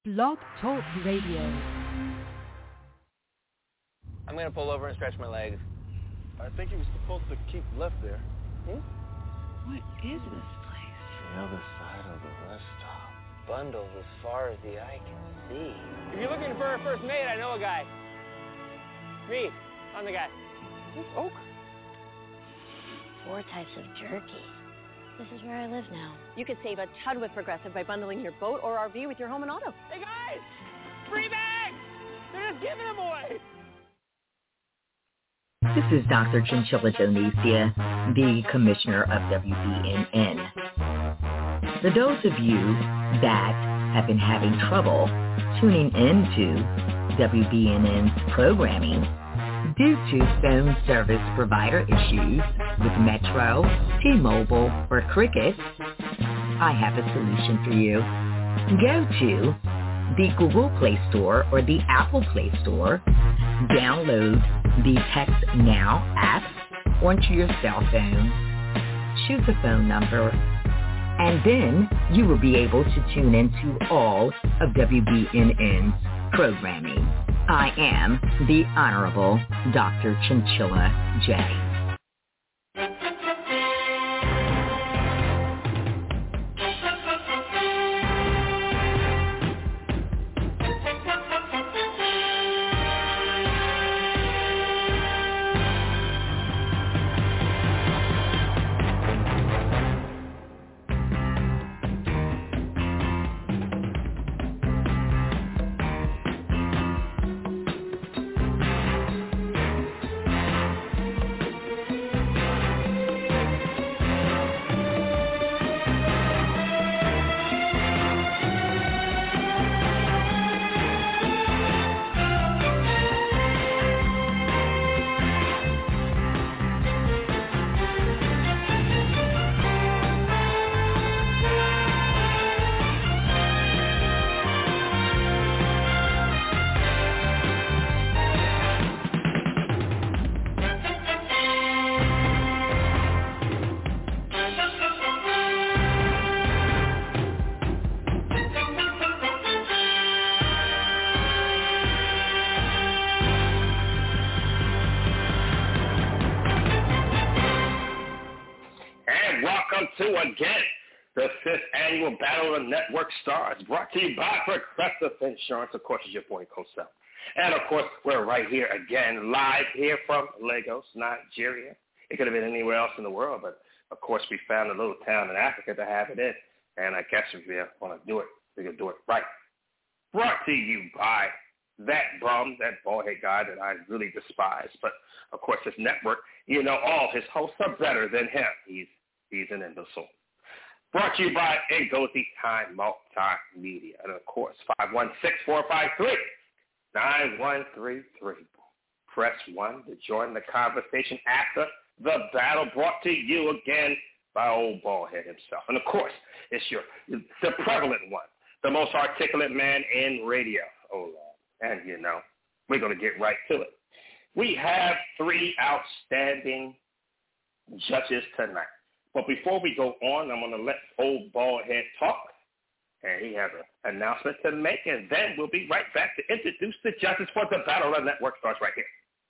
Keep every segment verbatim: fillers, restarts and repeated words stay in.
Blog Talk Radio. I'm going to pull over and stretch my legs. I think he was supposed to keep left there. Hmm? What is this place? The other side of the rest stop. Bundles as far as the eye can see. If you're looking for a first mate, I know a guy. Me, I'm the guy. This Oak? Four types of jerky. This is where I live now. You could save a ton with Progressive by bundling your boat or R V with your home and auto. Hey guys! Free bags! They're just giving them away! This is Doctor Chinchilla Donesia, the Commissioner of W B N N. For those of you that have been having trouble tuning into W B N N's programming due to phone service provider issues with Metro, T-Mobile, or Cricket, I have a solution for you. Go to the Google Play Store or the Apple Play Store, download the Text Now app onto your cell phone, choose a phone number, and then you will be able to tune into all of W B N N's programming. I am the Honorable Doctor Chinchilla J. Again, the fifth annual Battle of the Network Stars, brought to you by Progressive Insurance. Of course, it's your boy, Cosell. And, of course, we're right here again, live here from Lagos, Nigeria. It could have been anywhere else in the world, but, of course, we found a little town in Africa to have it in. And I guess if we want to do it, we can do it right. Brought to you by that bum, that bald-head guy that I really despise. But, of course, this network, you know, all his hosts are better than him. He's He's an imbecile. Brought to you by Ngozi Time Multimedia. And, of course, five one six, four five three, nine one three three. Press one to join the conversation after the battle, brought to you again by old Ballhead himself. And, of course, it's your the prevalent one, the most articulate man in radio. Oh, and, you know, we're going to get right to it. We have three outstanding judges tonight. But before we go on, I'm going to let old Baldhead talk, and he has an announcement to make, and then we'll be right back to introduce the judges for the Battle of the Network starts right here.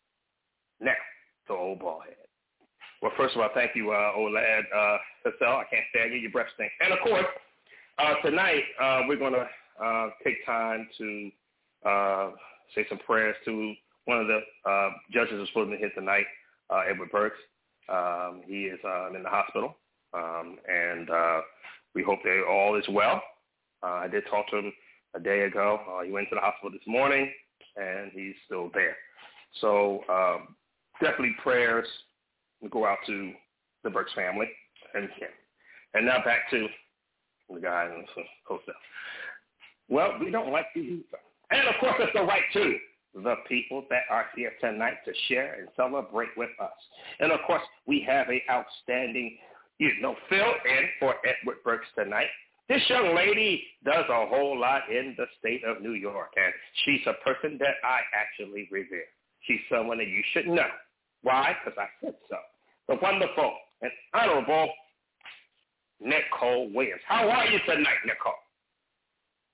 Now, to old Baldhead. Well, first of all, thank you, uh, old lad, uh, Hassel. I can't stand you. Your breath stinks. And, of course, uh, tonight uh, we're going to uh, take time to uh, say some prayers to one of the uh, judges who's supposed to be here tonight, uh, Edward Burks. Um, he is uh, in the hospital, um, and uh, we hope that all is well. Uh, I did talk to him a day ago. Uh, he went to the hospital this morning, and he's still there. So um, definitely prayers go out to the Burks family and him. And now back to the guy in the hotel. Well, we don't like to use them. And, of course, it's the right to the people that are here tonight to share and celebrate with us. And, of course, we have an outstanding, you know, fill-in for Edward Burks tonight. This young lady does a whole lot in the state of New York, and she's a person that I actually revere. She's someone that you should know. Why? Because I said so. The wonderful and honorable Nicole Williams. How are you tonight, Nicole?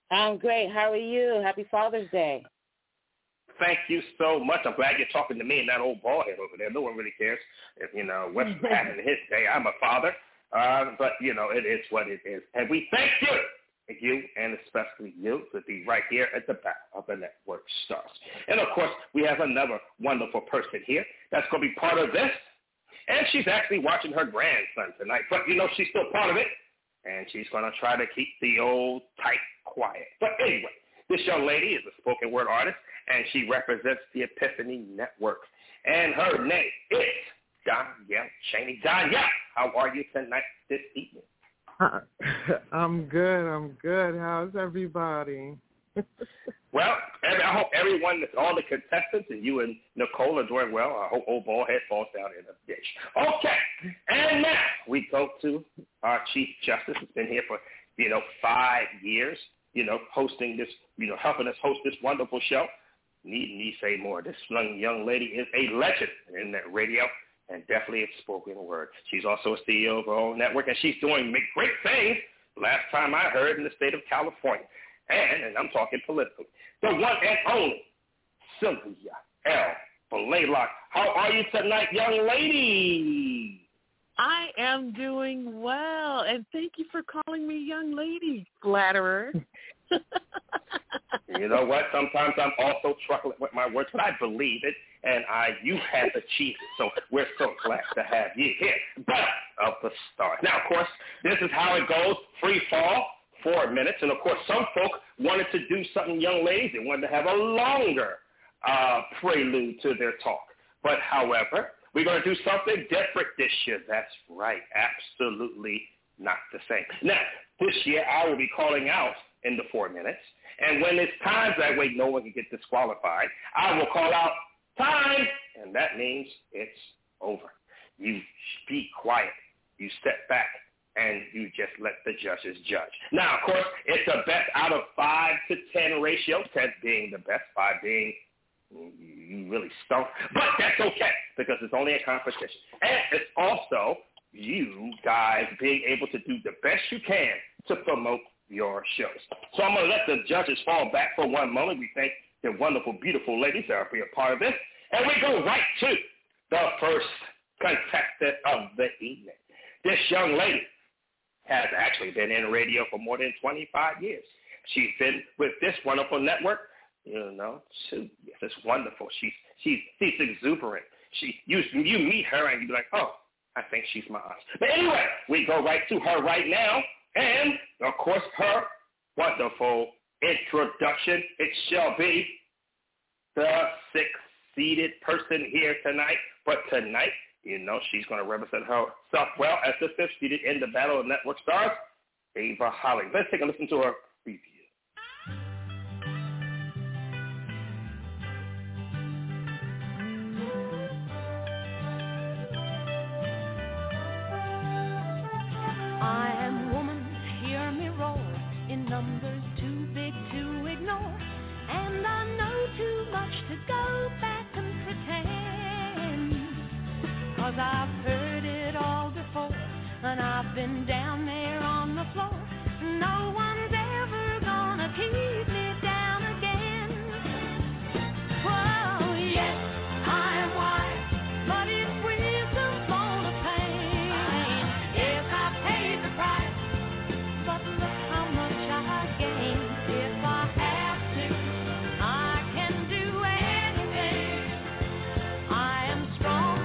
I'm great. How are you? Happy Father's Day. Thank you so much. I'm glad you're talking to me and that old bald head over there. No one really cares if, you know, what's happening his day. I'm a father. Uh, but, you know, it is what it is. And we thank you, you and especially you, to be right here at the back of the network stars. And, of course, we have another wonderful person here that's going to be part of this. And she's actually watching her grandson tonight. But, you know, she's still part of it. And she's going to try to keep the old tight quiet. But anyway, this young lady is a spoken word artist, and she represents the Epiphany Network. And her name is Danielle Chaney. Danielle, how are you tonight, this evening? Uh, I'm good. I'm good. How's everybody? Well, every, I hope everyone, all the contestants, and you and Nicole are doing well. I hope old bald head falls down in a ditch. Okay, and now we go to our Chief Justice. Has been here for, you know, five years, you know, hosting this, you know, helping us host this wonderful show. Need me say more. This young, young lady is a legend in that radio and definitely a spoken word. She's also a C E O of her own network, and she's doing great things. Last time I heard, in the state of California. And, and I'm talking politically, the one and only Sylvia L. Blaylock. How are you tonight, young lady? I am doing well, and thank you for calling me young lady, flatterer. You know what? Sometimes I'm also truckling with my words, but I believe it, and I you have achieved it. So we're so glad to have you here. But of the stars. Now, of course, this is how it goes, free fall. Four minutes, and of course some folk wanted to do something, young ladies, they wanted to have a longer uh, prelude to their talk. But however, we're going to do something different this year. That's right, absolutely not the same. Now, this year I will be calling out in the four minutes, and when it's time, that way no one can get disqualified, I will call out time, and that means it's over. You be quiet. You step back. And you just let the judges judge. Now, of course, it's a best out of five to ten ratio, ten being the best, five being you really stunk. But that's okay because it's only a competition. And it's also you guys being able to do the best you can to promote your shows. So I'm going to let the judges fall back for one moment. We thank the wonderful, beautiful ladies that are being a part of this. And we go right to the first contestant of the evening. This young lady has actually been in radio for more than twenty-five years. She's been with this wonderful network, you know, she, yes, it's wonderful. She's, she's, she's exuberant. She, you, you meet her and you be like, oh, I think she's my aunt. But anyway, we go right to her right now. And, of course, her wonderful introduction. It shall be the sixth-seated person here tonight. But tonight, you know, she's going to represent herself well as the fifth seated in the Battle of Network Stars, Ava Holly. Let's take a listen to her review. I am woman, hear me roar, in numbers too big to ignore, and I know too much to go back and pretend. Cause I've heard it all before, and I've been down there on the floor. No one's ever gonna keep me down again. Whoa, yes, I am wise, but it's wisdom for the pain. Yes, I paid the price, but look how much I gained. If I have to, I can do anything. I am strong.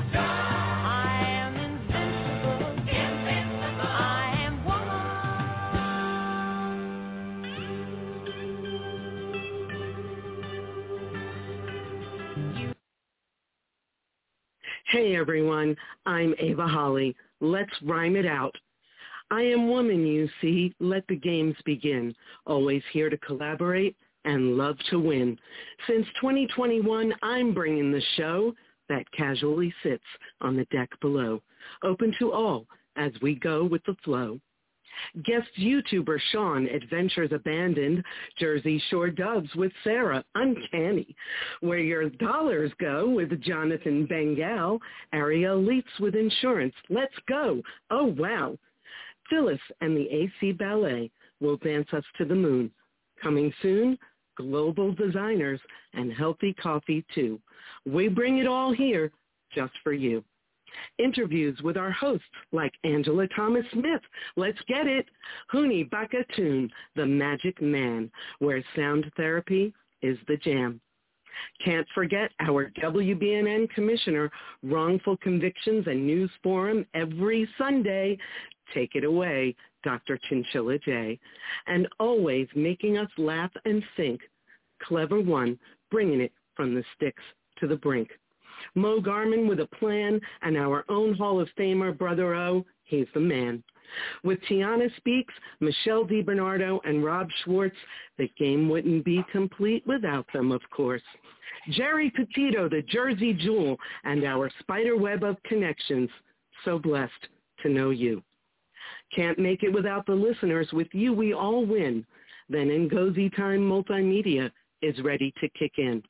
Hey everyone, I'm Ava Holly. Let's rhyme it out. I am woman, you see. Let the games begin. Always here to collaborate and love to win. Since twenty twenty-one, I'm bringing the show that casually sits on the deck below. Open to all as we go with the flow. Guest YouTuber Sean, Adventures Abandoned, Jersey Shore Doves with Sarah, Uncanny, Where Your Dollars Go with Jonathan Bengal, Ariel Leitz with Insurance, Let's Go, Oh Wow. Phyllis and the A C Ballet will dance us to the moon Coming soon, global designers and healthy coffee too. We bring it all here just for you. Interviews with our hosts like Angela Thomas-Smith, let's get it, Huni Bakatoon, the magic man, where sound therapy is the jam. Can't forget our W B N N Commissioner, Wrongful Convictions and News Forum every Sunday. Take it away, Doctor Chinchilla J. And always making us laugh and think. Clever one, bringing it from the sticks to the brink. Mo Garman with a plan, and our own Hall of Famer, Brother O, he's the man. With Tiana Speaks, Michelle DiBernardo, and Rob Schwartz, the game wouldn't be complete without them, of course. Jerry Petito, the Jersey Jewel, and our spider web of connections. So blessed to know you. Can't make it without the listeners. With you, we all win. Then Ngozi Time Multimedia is ready to kick in.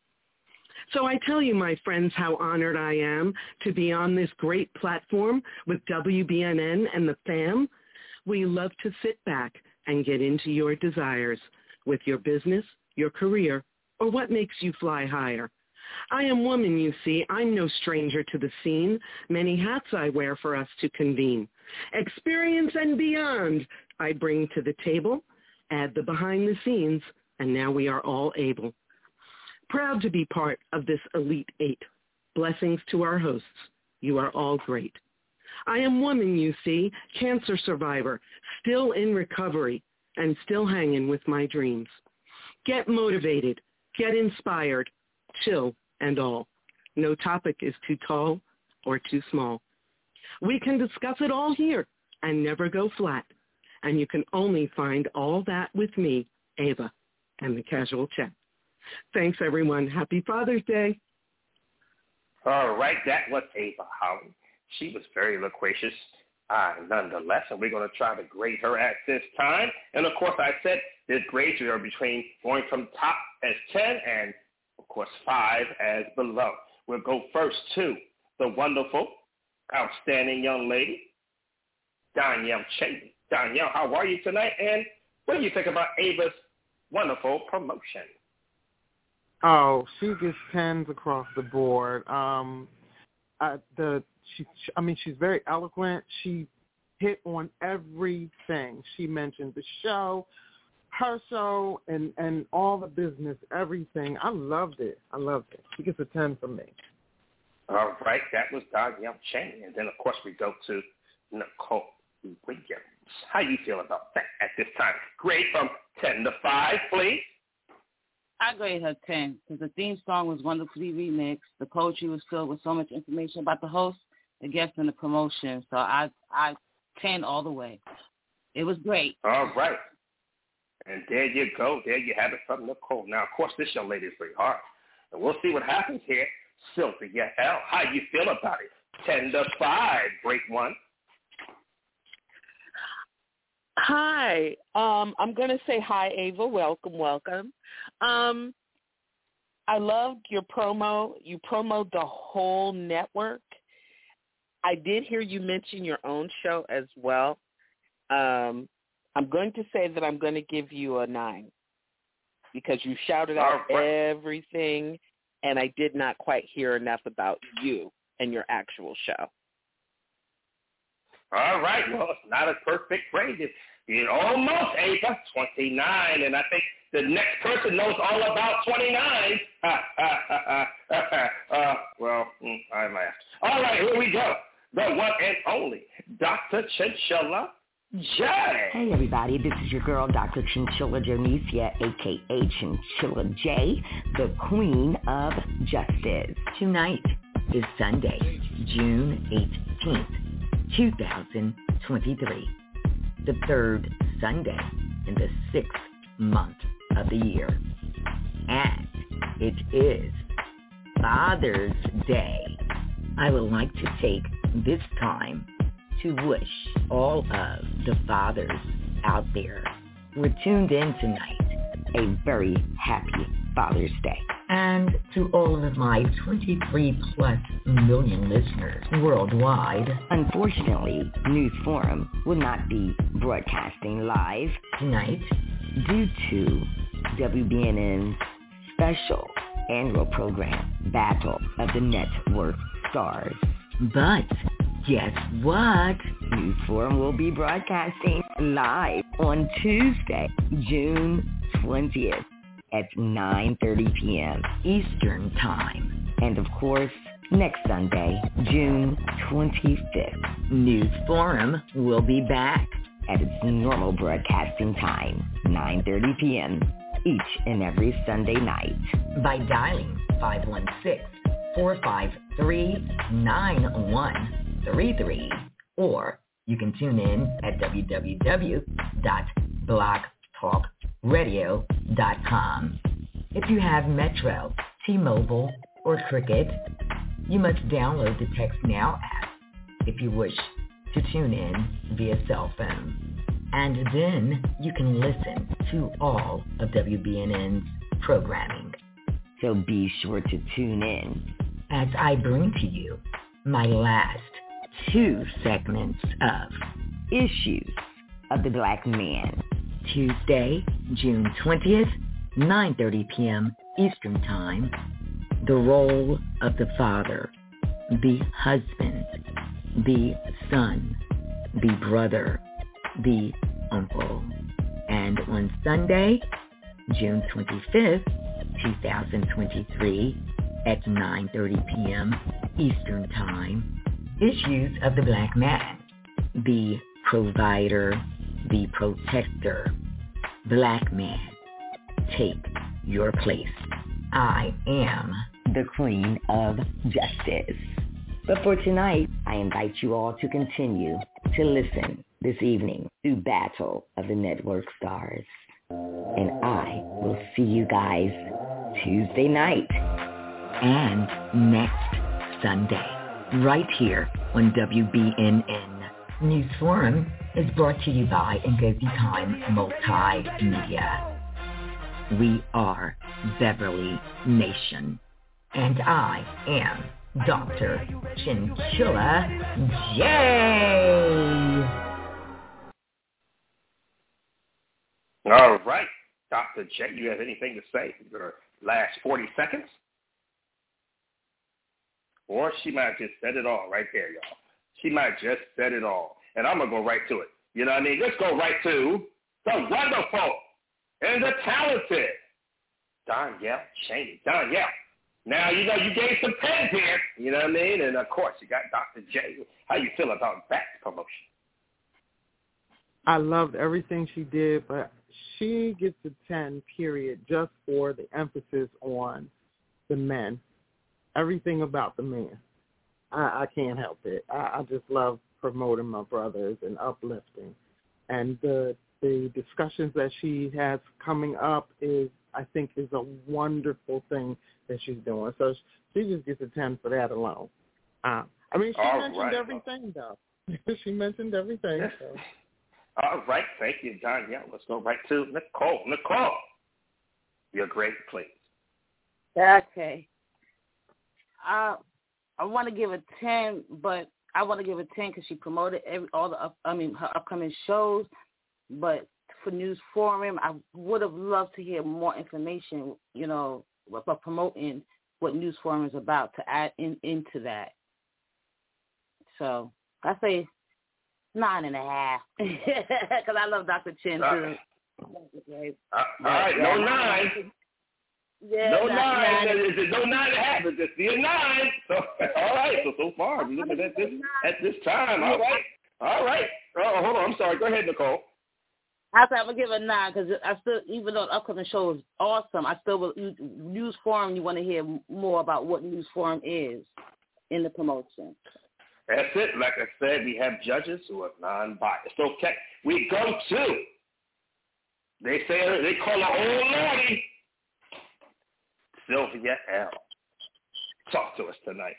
So I tell you, my friends, how honored I am to be on this great platform with W B N N and the fam. We love to sit back and get into your desires with your business, your career, or what makes you fly higher. I am woman, you see. I'm no stranger to the scene. Many hats I wear for us to convene. Experience and beyond I bring to the table. Add the behind the scenes, and now we are all able. Proud to be part of this Elite Eight. Blessings to our hosts. You are all great. I am woman, you see, cancer survivor, still in recovery, and still hanging with my dreams. Get motivated, get inspired, chill and all. No topic is too tall or too small. We can discuss it all here and never go flat. And you can only find all that with me, Ava, and the Casual Chat. Thanks, everyone. Happy Father's Day. All right, that was Ava Holly. She was very loquacious, uh, nonetheless, and we're going to try to grade her at this time. And, of course, I said this grades are between going from top as ten and, of course, five as below. We'll go first to the wonderful, outstanding young lady, Danielle Cheney. Danielle, how are you tonight? And what do you think about Ava's wonderful promotion? Oh, she gets tens across the board. Um, uh, the she, I mean, she's very eloquent. She hit on everything. She mentioned the show, her show, and, and all the business, everything. I loved it. I loved it. She gets a ten from me. All right, that was Danielle Cheney. And then, of course, we go to Nicole Williams. How you feel about that at this time? Grade from ten to five, please. I grade her ten because the theme song was wonderfully remixed. The poetry was filled with so much information about the host, the guests, and the promotion. So I, I ten all the way. It was great. All right. And there you go. There you have it from Nicole. Now, of course, this young lady is very hard. And we'll see what happens here. Sylvia L., how you feel about it? ten to five, break one. Hi. Um, I'm going to say hi, Ava. Welcome, welcome. Um, I loved your promo. You promoted the whole network. I did hear you mention your own show as well. Um, I'm going to say that I'm going to give you a nine because you shouted out right. everything, and I did not quite hear enough about you and your actual show. All right. Well, it's not a perfect grade. It's, it's almost, Ava, twenty-nine. And I think the next person knows all about twenty-nine. uh, well, I laughed. All right, here we go. The one and only Doctor Chinchilla J. Hey, everybody. This is your girl, Doctor Chinchilla Jonicia, a k a. Chinchilla J, the Queen of Justice. Tonight is Sunday, June eighteenth, two thousand twenty-three, the third Sunday in the sixth month of the year. And it is Father's Day. I would like to take this time to wish all of the fathers out there who are tuned in tonight a very happy Father's Day. And to all of my twenty-three plus million listeners worldwide. Unfortunately, News Forum will not be broadcasting live tonight due to W B N N's special annual program, Battle of the Network Stars. But guess what? News Forum will be broadcasting live on Tuesday, June twentieth at nine thirty p.m. Eastern Time. And of course, next Sunday, June twenty-fifth, News Forum will be back at its normal broadcasting time, nine thirty p.m. each and every Sunday night. By dialing five one six, four five three, nine one three three, or you can tune in at w w w dot blog talk radio dot com. If you have Metro, T-Mobile, or Cricket, you must download the Text Now app if you wish to tune in via cell phone. And then you can listen to all of W B N N's programming. So be sure to tune in as I bring to you my last two segments of Issues of the Black Man. Tuesday, June twentieth, nine thirty p.m. Eastern Time. The role of the father, the husband, the son, the brother, the uncle. And on Sunday, June twenty-fifth, twenty twenty-three, at nine thirty p.m. Eastern Time, Issues of the Black Man, the provider, the protector, black man, take your place. I am the Queen of Justice. But for tonight, I invite you all to continue to listen this evening to Battle of the Network Stars. And I will see you guys Tuesday night and next Sunday, right here on W B N N. News Forum is brought to you by Ngozi Time Multimedia. We are Beverly Nation. And I am Doctor Chinchilla J. All right. Doctor J, you have anything to say in your last forty seconds? Or she might have just said it all right there, y'all. She might have just said it all. And I'm going to go right to it. You know what I mean? Let's go right to the wonderful and the talented Donyell Chaney. Donyell. Now, you know, you gave some pens here. You know what I mean? And, of course, you got Doctor J. How you feel about that promotion? I loved everything she did, but she gets a ten, period, just for the emphasis on the men. Everything about the men. I, I can't help it. I, I just love promoting my brothers and uplifting. And the the discussions that she has coming up is, I think, is a wonderful thing that she's doing. So she just gets a ten for that alone. Uh, I mean, she All mentioned right. everything, though. She mentioned everything. So. All right. Thank you, Donyell. Let's go right to Nicole. Nicole, you're great, please. Okay. Uh, I want to give a ten, but I want to give a ten because she promoted every all the up, I mean her upcoming shows. But for News Forum, I would have loved to hear more information, you know, about promoting what News Forum is about to add in into that. So I say nine and a half because I love Doctor Chin too. Uh, uh, all right, no nine. Yeah, no nine. nine. nine. Is it no nine and a half? It's just the nine. So all right. So so far, we're looking at this at this time. All right. All right. Oh, hold on. I'm sorry. Go ahead, Nicole. I said I'm gonna give it a nine because I still, even though the upcoming show is awesome, I still will. News Forum. You want to hear more about what News Forum is in the promotion. That's it. Like I said, we have judges who are non-biased. Okay. We go to. They say they call her old lady. Sylvia L. Talk to us tonight.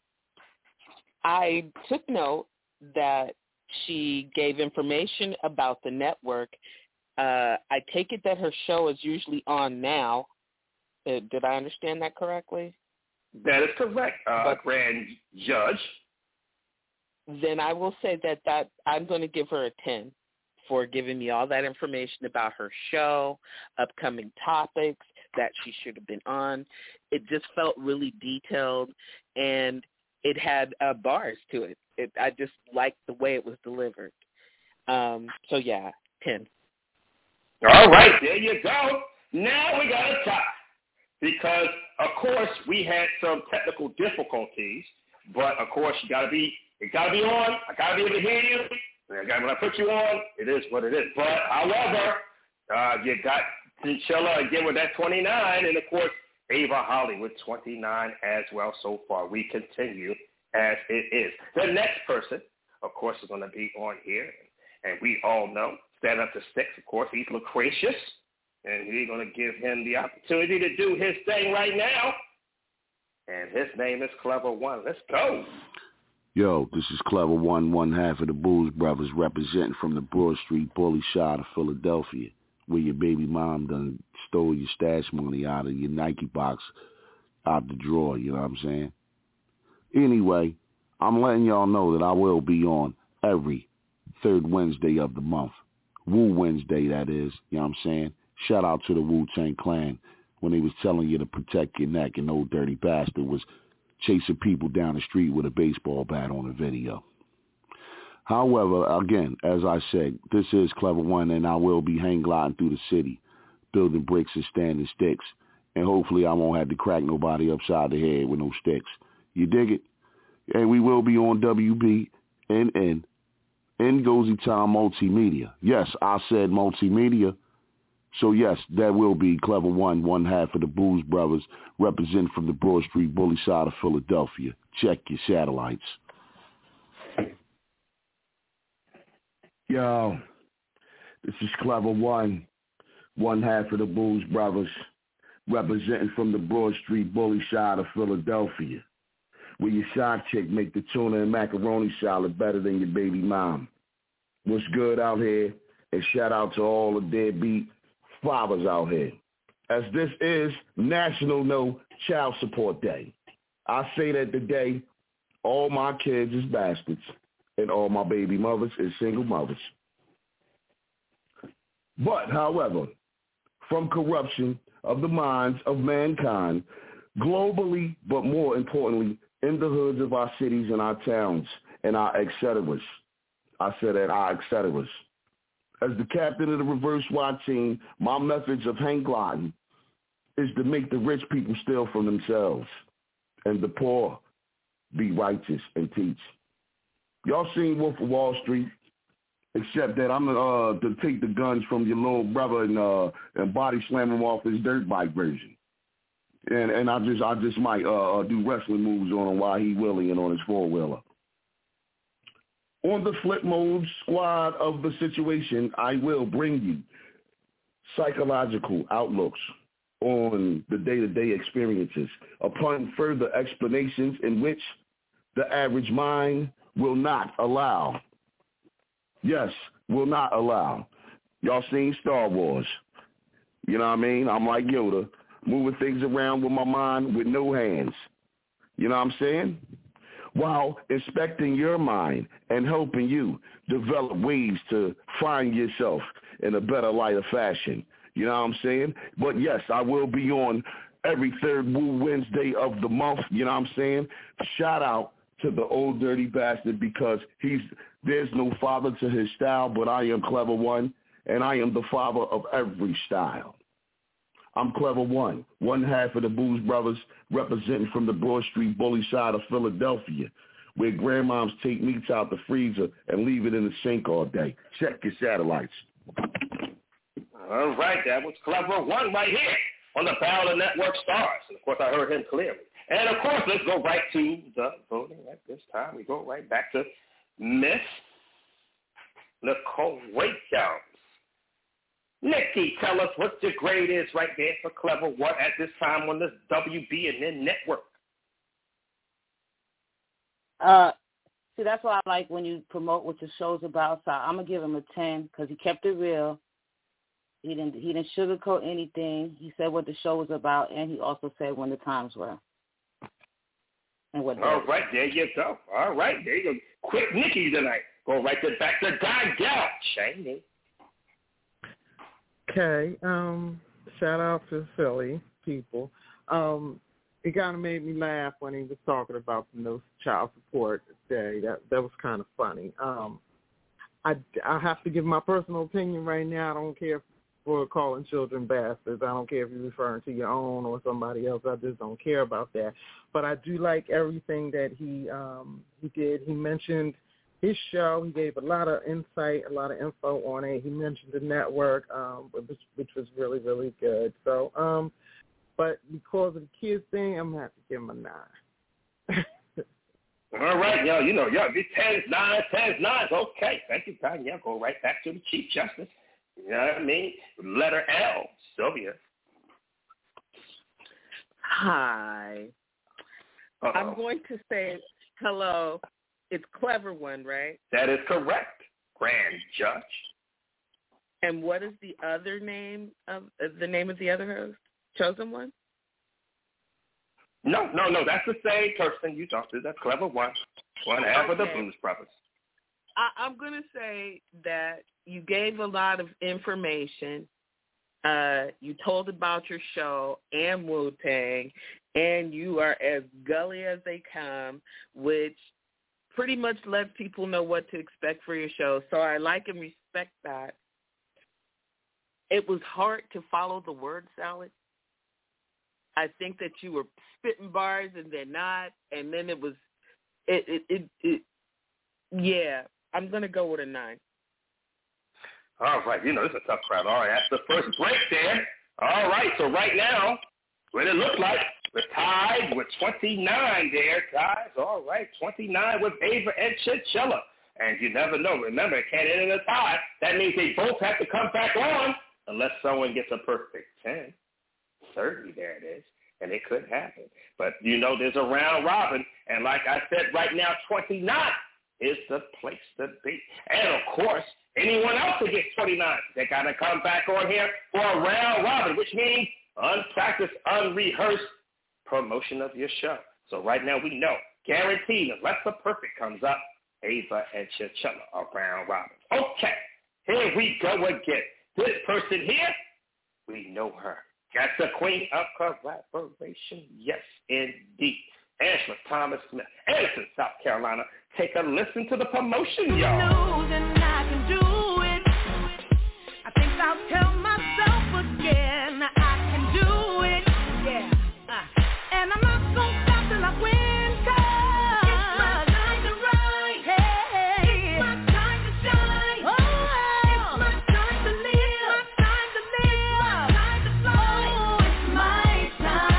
I took note that she gave information about the network. Uh, I take it that her show is usually on now. Uh, did I understand that correctly? That is correct, uh, but, Grand Judge. Then I will say that, that I'm going to give her a ten for giving me all that information about her show, upcoming topics that she should have been on. It just felt really detailed, and it had uh, bars to it. it. I just liked the way it was delivered. Um, so, yeah, ten. All right, there you go. Now we got a tie because, of course, we had some technical difficulties, but, of course, you got to be it got to be on. I got to be able to hear you. When I put you on, it is what it is. But, however, uh, you got Chinchilla again with that twenty-nine, and, of course, Ava Holly with twenty-nine as well so far. We continue as it is. The next person, of course, is going to be on here, and we all know, stand up to six, of course, he's loquacious, and we're going to give him the opportunity to do his thing right now, and his name is Clever One. Let's go. Yo, this is Clever One, one half of the Blues Brothers, representing from the Broad Street bully shot of Philadelphia, where your baby mom done stole your stash money out of your Nike box out the drawer, you know what I'm saying? Anyway, I'm letting y'all know that I will be on every third Wednesday of the month. Woo Wednesday, that is, you know what I'm saying? Shout out to the Wu-Tang Clan when they was telling you to protect your neck, and Old Dirty Bastard was chasing people down the street with a baseball bat on a video. However, again, as I said, this is Clever One, and I will be hang gliding through the city, building bricks and standing sticks, and hopefully I won't have to crack nobody upside the head with no sticks. You dig it? And we will be on W B N N, Ngozi Town Multimedia. Yes, I said multimedia. So, yes, that will be Clever One, one half of the Blues Brothers, representing from the Broad Street bully side of Philadelphia. Check your satellites. Yo, this is Clever One, one half of the Blues Brothers, representing from the Broad Street bully side of Philadelphia, where your side chick make the tuna and macaroni salad better than your baby mom. What's good out here? And shout out to all the deadbeat fathers out here, as this is National No Child Support Day. I say that today, all my kids is bastards, and all my baby mothers is single mothers. But, however, from corruption of the minds of mankind, globally, but more importantly, in the hoods of our cities and our towns and our et ceteras. I said that our et ceteras. As the captain of the reverse SWAT team, my methods of hang gliding is to make the rich people steal from themselves and the poor be righteous and teach. Y'all seen Wolf of Wall Street, except that I'm uh, to take the guns from your little brother and uh, and body slam him off his dirt bike version. And and I just I just might uh, do wrestling moves on him while he wheeling on his four-wheeler. On the flip mode squad of the situation, I will bring you psychological outlooks on the day-to-day experiences upon further explanations in which the average mind will not allow. Yes, will not allow. Y'all seen Star Wars. You know what I mean? I'm like Yoda, moving things around with my mind with no hands. You know what I'm saying? While inspecting your mind and helping you develop ways to find yourself in a better light of fashion. You know what I'm saying? But, yes, I will be on every third Woo Wednesday of the month. You know what I'm saying? Shout out to the Old Dirty Bastard, because he's there's no father to his style, but I am Clever One, and I am the father of every style. I'm Clever One, one half of the Blues Brothers, representing from the Broad Street bully side of Philadelphia, where grandmoms take meats out the freezer and leave it in the sink all day. Check your satellites. All right, that was Clever One right here on the Battle of Network Stars. And, of course, I heard him clearly. And, of course, let's go right to the voting at this time. We go right back to Miss Nicole Jones. Nikki, tell us what your grade is right there for Clever One at this time on this W B N N network. Uh, see, that's why I like when you promote what your show's about. So I'm gonna give him a ten because he kept it real. He didn't he didn't sugarcoat anything. He said what the show was about, and he also said when the times were. And what? All right, there you go. All right, there you go. Quick, Nikki tonight. Go right to back to Guy Gal. Shane. Okay. Um, shout out to Philly people. Um, it kind of made me laugh when he was talking about the no child support day. That that was kind of funny. Um, I, I have to give my personal opinion right now. I don't care for calling children bastards. I don't care if you're referring to your own or somebody else. I just don't care about that. But I do like everything that he um, he did. He mentioned his show. He gave a lot of insight, a lot of info on it. He mentioned the network, um, which, which was really, really good. So, um, but because of the kids thing, I'm going to have to give him a nine. All right, yo, you know, yo, these tens, nines, tens, nines. Okay, thank you, Tom. Yeah, go right back to the Chief Justice. You know what I mean? Letter L, Sylvia. Hi. Uh-oh. I'm going to say hello. It's Clever One, right? That is correct, Grand Judge. And what is the other name of uh, the name of the other host? Chosen One? No, no, no. That's the same person you talked to. That's Clever One. One half of the Okay. Blues Brothers. I, I'm going to say that you gave a lot of information. Uh, you told about your show and Wu-Tang, and you are as gully as they come, which pretty much lets people know what to expect for your show. So I like and respect that. It was hard to follow the word salad. I think that you were spitting bars and then not, and then it was, it, it, it, it yeah, I'm going to go with a nine. All right, you know, this is a tough crowd. All right, that's the first break there. All right, so right now, what it looks like, we're tied with twenty-nine there, guys. All right, twenty-nine with Ava and Chinchilla. And you never know. Remember, it can't end in a tie. That means they both have to come back on unless someone gets a perfect ten. thirty, there it is. And it could happen. But, you know, there's a round robin. And like I said, right now, twenty-nine is the place to be. And, of course, anyone else who gets twenty-nine, they got to come back on here for a round robin, which means unpracticed, unrehearsed promotion of your show. So right now we know, guaranteed, unless the perfect comes up, Ava and Chinchilla are round robin. Okay, here we go again. This person here, we know her. That's the queen of collaboration. Yes, indeed. Angela Thomas Smith, Anderson, South Carolina. Take a listen to the promotion, y'all. I think I'll tell myself again I can do it, yeah. Uh, and I'm not gonna stop till I win, 'cause it's my time to rise, hey, it's my time to shine, oh, it's my time to live, it's my time to live, it's my time to fly, oh, it's my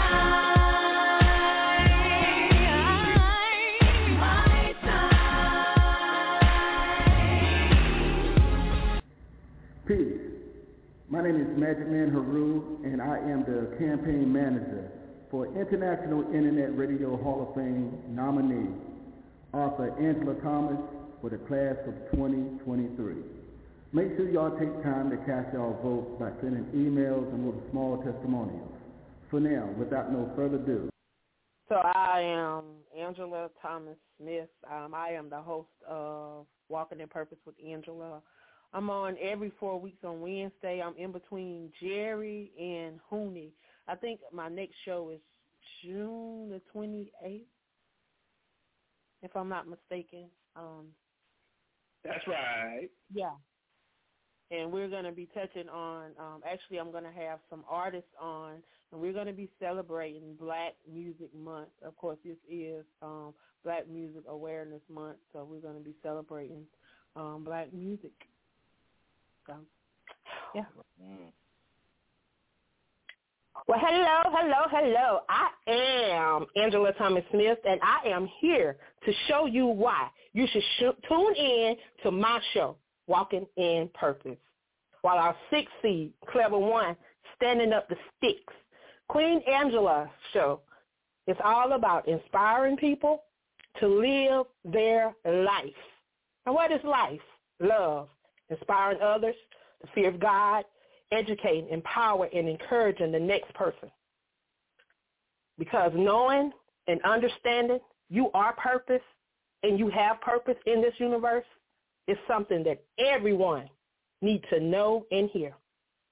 time, it's my time. Peace. My name is Magic Man Haru, and I am the campaign manager for International Internet Radio Hall of Fame nominee, author Angela Thomas, for the class of twenty twenty-three. Make sure y'all take time to cast y'all votes by sending emails and little small testimonials. For now, without no further ado. So I am Angela Thomas Smith. Um, I am the host of Walking in Purpose with Angela. I'm on every four weeks on Wednesday. I'm in between Jerry and Hooney. I think my next show is June the twenty-eighth, if I'm not mistaken. Um, That's right. yeah. And we're going to be touching on, um, actually I'm going to have some artists on, and we're going to be celebrating Black Music Month. Of course, this is um, Black Music Awareness Month, so we're going to be celebrating um, Black music. So, yeah. Well, hello, hello, hello. I am Angela Thomas Smith, and I am here to show you why you should sh- tune in to my show, Walking in Purpose, while our sixth seed, Clever One, standing up the sticks. Queen Angela's show is all about inspiring people to live their life. And what is life? Love. Inspiring others, the fear of God, educating, empowering, and encouraging the next person. Because knowing and understanding you are purpose and you have purpose in this universe is something that everyone needs to know and hear.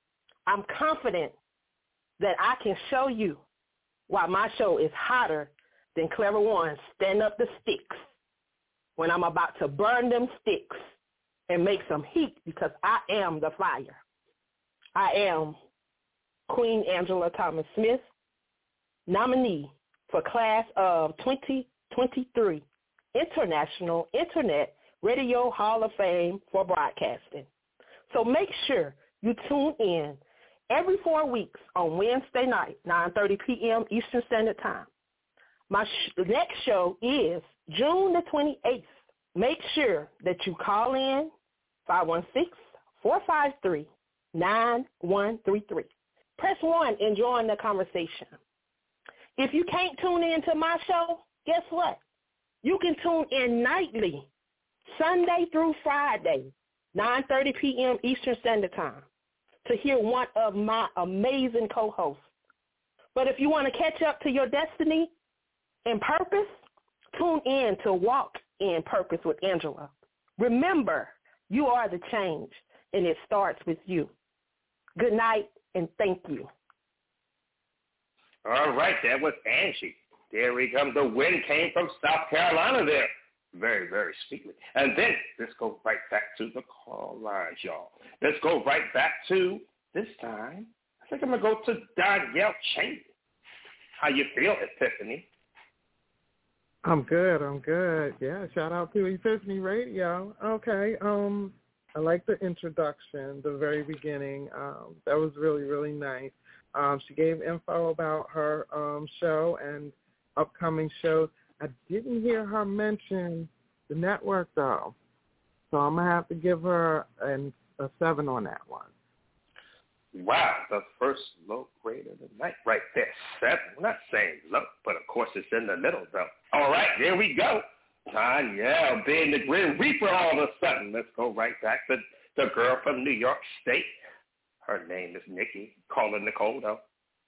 I'm confident that I can show you why my show is hotter than Clever One's Stand Up the Sticks when I'm about to burn them sticks and make some heat because I am the fire. I am Queen Angela Thomas-Smith, nominee for class of twenty twenty-three International Internet Radio Hall of Fame for broadcasting. So make sure you tune in every four weeks on Wednesday night, nine thirty p.m. Eastern Standard Time. My sh- next show is June the twenty-eighth. Make sure that you call in five one six, four five three, nine one three three. Press one and join the conversation. If you can't tune in to my show, guess what? You can tune in nightly, Sunday through Friday, nine thirty p.m. Eastern Standard Time, to hear one of my amazing co-hosts. But if you want to catch up to your destiny and purpose, tune in to Walk in Purpose with Angela. Remember, you are the change, and it starts with you. Good night, and thank you. All right, that was Angie. There we come. The wind came from South Carolina there. Very, very sweetly. And then let's go right back to the call lines, y'all. Let's go right back to, this time, I think I'm going to go to Danielle Cheney. How you feel, Epiphany? I'm good. I'm good. Yeah, shout out to Epiphany Radio. Okay. Um, I like the introduction, the very beginning. Um, that was really, really nice. Um, she gave info about her um, show and upcoming shows. I didn't hear her mention the network, though. So I'm going to have to give her an, a seven on that one. Wow, the first low grade of the night right there. Seven. I'm not saying low, but of course it's in the middle, though. All right, there we go. Danielle being the Grim Reaper all of a sudden. Let's go right back to the girl from New York State. Her name is Nikki. Call her Nicole, though.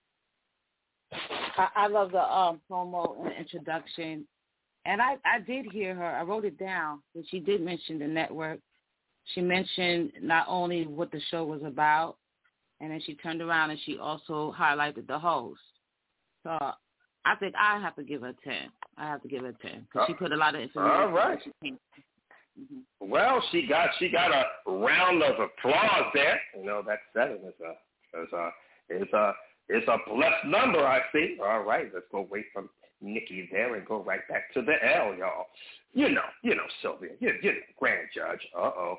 I, I love the um, promo and introduction. And I, I did hear her. I wrote it down. And she did mention the network. She mentioned not only what the show was about, and then she turned around and she also highlighted the host. So I think I have to give her ten. I have to give her ten because she put a lot of information. All right. Mm-hmm. Well, she got she got a round of applause there. You know, that seven is a is a is a is a blessed number, I see. All right, let's go away from Nikki there and go right back to the L, y'all. You know, you know, Sylvia, you, you know, Grand Judge. Uh oh.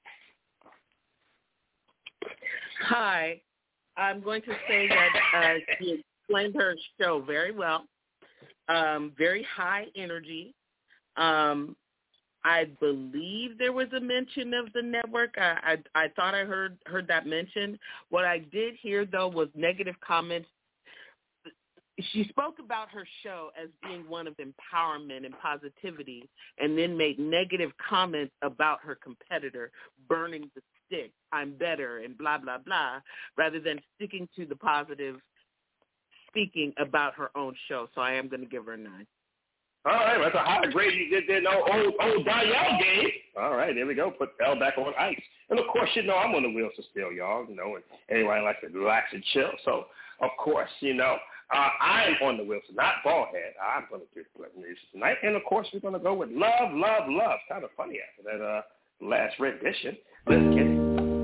Hi, I'm going to say that uh, she explained her show very well. Um, very high energy. Um, I believe there was a mention of the network. I, I I thought I heard heard that mentioned. What I did hear, though, was negative comments. She spoke about her show as being one of empowerment and positivity, and then made negative comments about her competitor burning the stick. I'm better and blah, blah, blah, rather than sticking to the positive speaking about her own show. So I am going to give her a nine. All right, that's a high grade you did there. No, old, old Danielle gave. All right, there we go. Put L back on ice. And, of course, you know, I'm on the wheels of steel, y'all, you know, and anybody likes to relax and chill. So, of course, you know, uh, I'm on the wheels, not Ballhead. I'm going to do Pleasant Music tonight. And, of course, we're going to go with Love, Love, Love. Kind of funny after that uh, last rendition. Let's get it.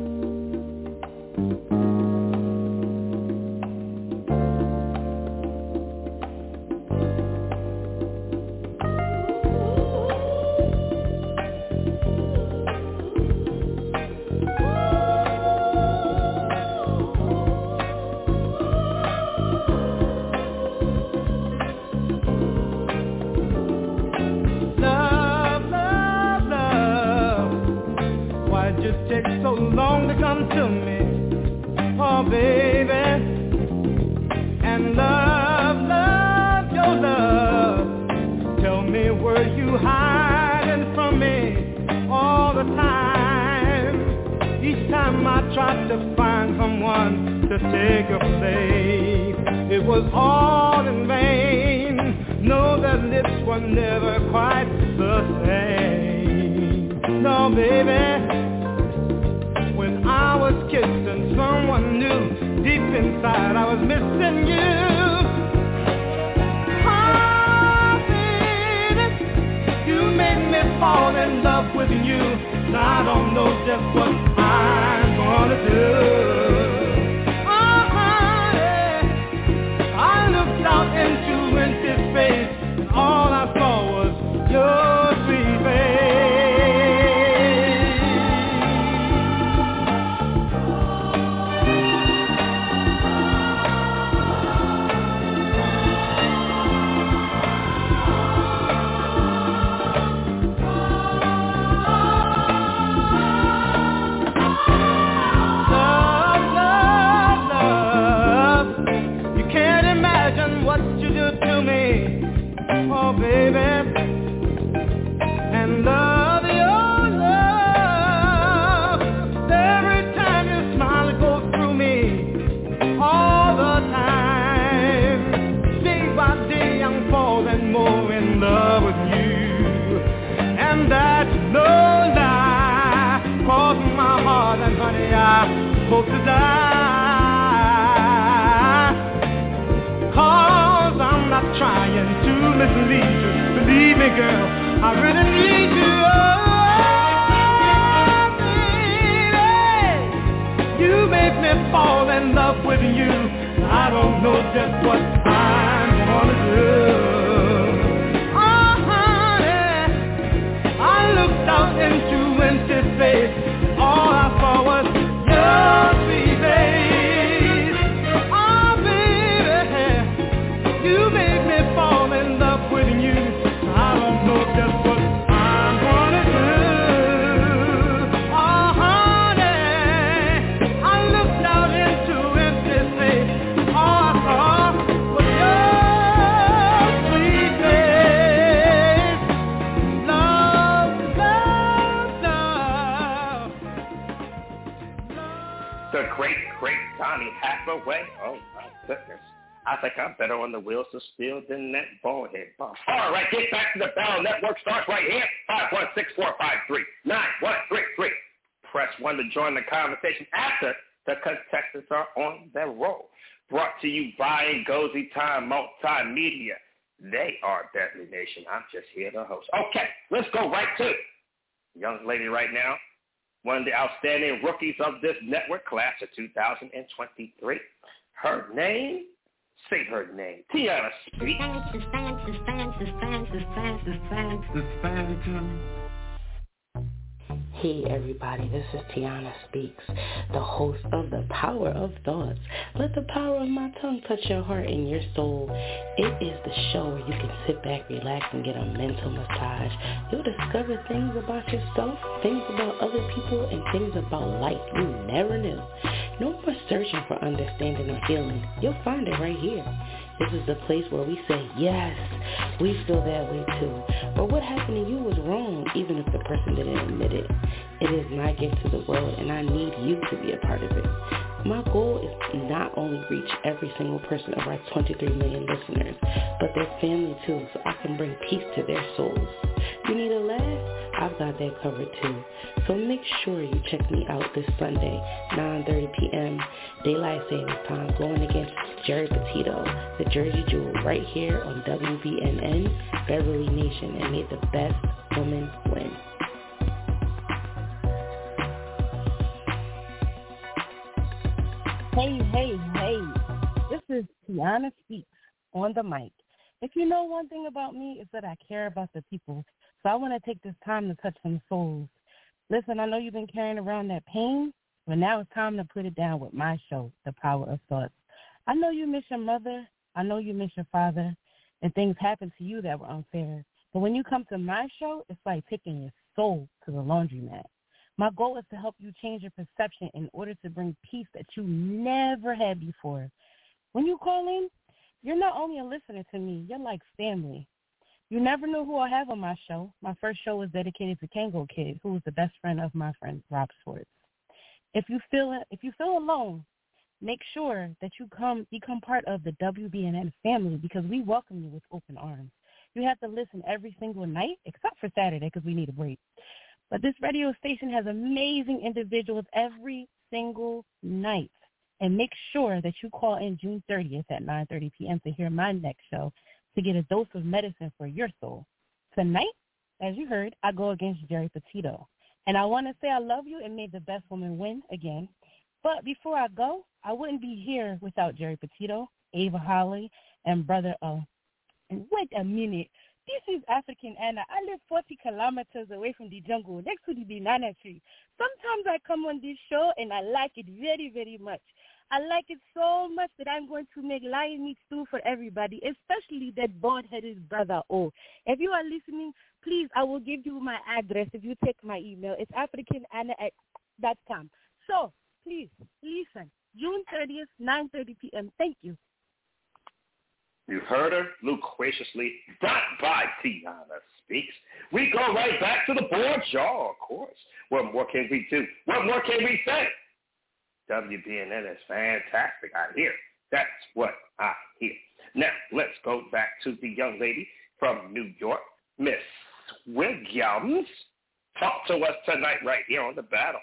To me, oh baby, and love, love, your love. Tell me, were you hiding from me all the time? Each time I tried to find someone to take your place, it was all in vain. No, their lips were never quite the same. No, baby. I was kissing someone new. deep inside I was missing you. Fall in love with you. I don't know just what I'm gonna do. Oh, honey, I looked out into empty space, and all I saw was your sweet face. Oh, baby, and love your love. Every time you smile, it goes through me all the time. Day by day, I'm falling more in love with you, and that's no lie. Cross my heart, and honey, I hope to die. Cause I'm not trying to mislead you. Believe me, girl, I really need you. Oh, baby, you make me fall in love with you. I don't know just what I'm gonna do. Oh, honey, I looked out into empty space. All I saw was your sweet face. You make me fall in love with you. I don't know just what I'm gonna do. Oh, honey, I looked out into empty space. All I saw was your sweet face. Love, love, love. The great, great Donny Hathaway. Oh, my goodness. I think I'm better on the wheels of steel than that ballhead boss. All right, get back to the Battle Network. Starts right here. five one six, four five three, nine one three three. Press one to join the conversation after the contestants are on their roll. Brought to you by Ngozi Time Multimedia. They are Deadly Nation. I'm just here to host. Okay, let's go right to it. Young lady right now, one of the outstanding rookies of this network, class of two thousand twenty-three. Her name... Say her name. Tiana Speaks. Hey everybody, this is Tiana Speaks, the host of The Power of Thoughts. Let the power of my tongue touch your heart and your soul. It is the show where you can sit back, relax, and get a mental massage. You'll discover things about yourself, things about other people, and things about life you never knew. No more searching for understanding or healing. You'll find it right here. This is the place where we say, yes, we feel that way too. But what happened to you was wrong, even if the person didn't admit it. It is my gift to the world, and I need you to be a part of it. My goal is to not only reach every single person of our twenty-three million listeners, but their family too, so I can bring peace to their souls. You need a laugh? I've got that covered too. So make sure you check me out this Sunday, nine thirty p.m. Daylight Savings Time, going against Jerry Petito, the Jersey Jewel, right here on W B N N, Beverly Nation, and may the best woman win. Hey, hey, hey, this is Tiana Speaks on the mic. If you know one thing about me, it's that I care about the people. So I want to take this time to touch some souls. Listen, I know you've been carrying around that pain, but now it's time to put it down with my show, The Power of Thoughts. I know you miss your mother. I know you miss your father, and things happened to you that were unfair. But when you come to my show, it's like taking your soul to the laundromat. My goal is to help you change your perception in order to bring peace that you never had before. When you call in, you're not only a listener to me, you're like family. You never know who I'll have on my show. My first show was dedicated to Kango Kid, who was the best friend of my friend Rob Swartz. If you feel if you feel alone, make sure that you come become part of the W B N N family, because we welcome you with open arms. You have to listen every single night, except for Saturday because we need a break. But this radio station has amazing individuals every single night. And make sure that you call in June thirtieth at nine thirty p.m. to hear my next show to get a dose of medicine for your soul. Tonight, as you heard, I go against Jerry Petito. And I want to say I love you and may the best woman win again. But before I go, I wouldn't be here without Jerry Petito, Ava Holly, and Brother O. And wait a minute. This is African Anna. I live forty kilometers away from the jungle, next to the banana tree. Sometimes I come on this show, and I like it very, very much. I like it so much that I'm going to make lion meat stew for everybody, especially that bald-headed Brother O. If you are listening, please, I will give you my address if you take my email. It's african anna dot com. So, please, listen. June thirtieth, nine thirty p.m. Thank you. You heard her loquaciously, dot by Tiana Speaks. We go right back to the board, y'all, of course. What more can we do? What more can we say? W B N N is fantastic, I hear. That's what I hear. Now, let's go back to the young lady from New York, Miss Williams. Talk to us tonight right here on The Battle.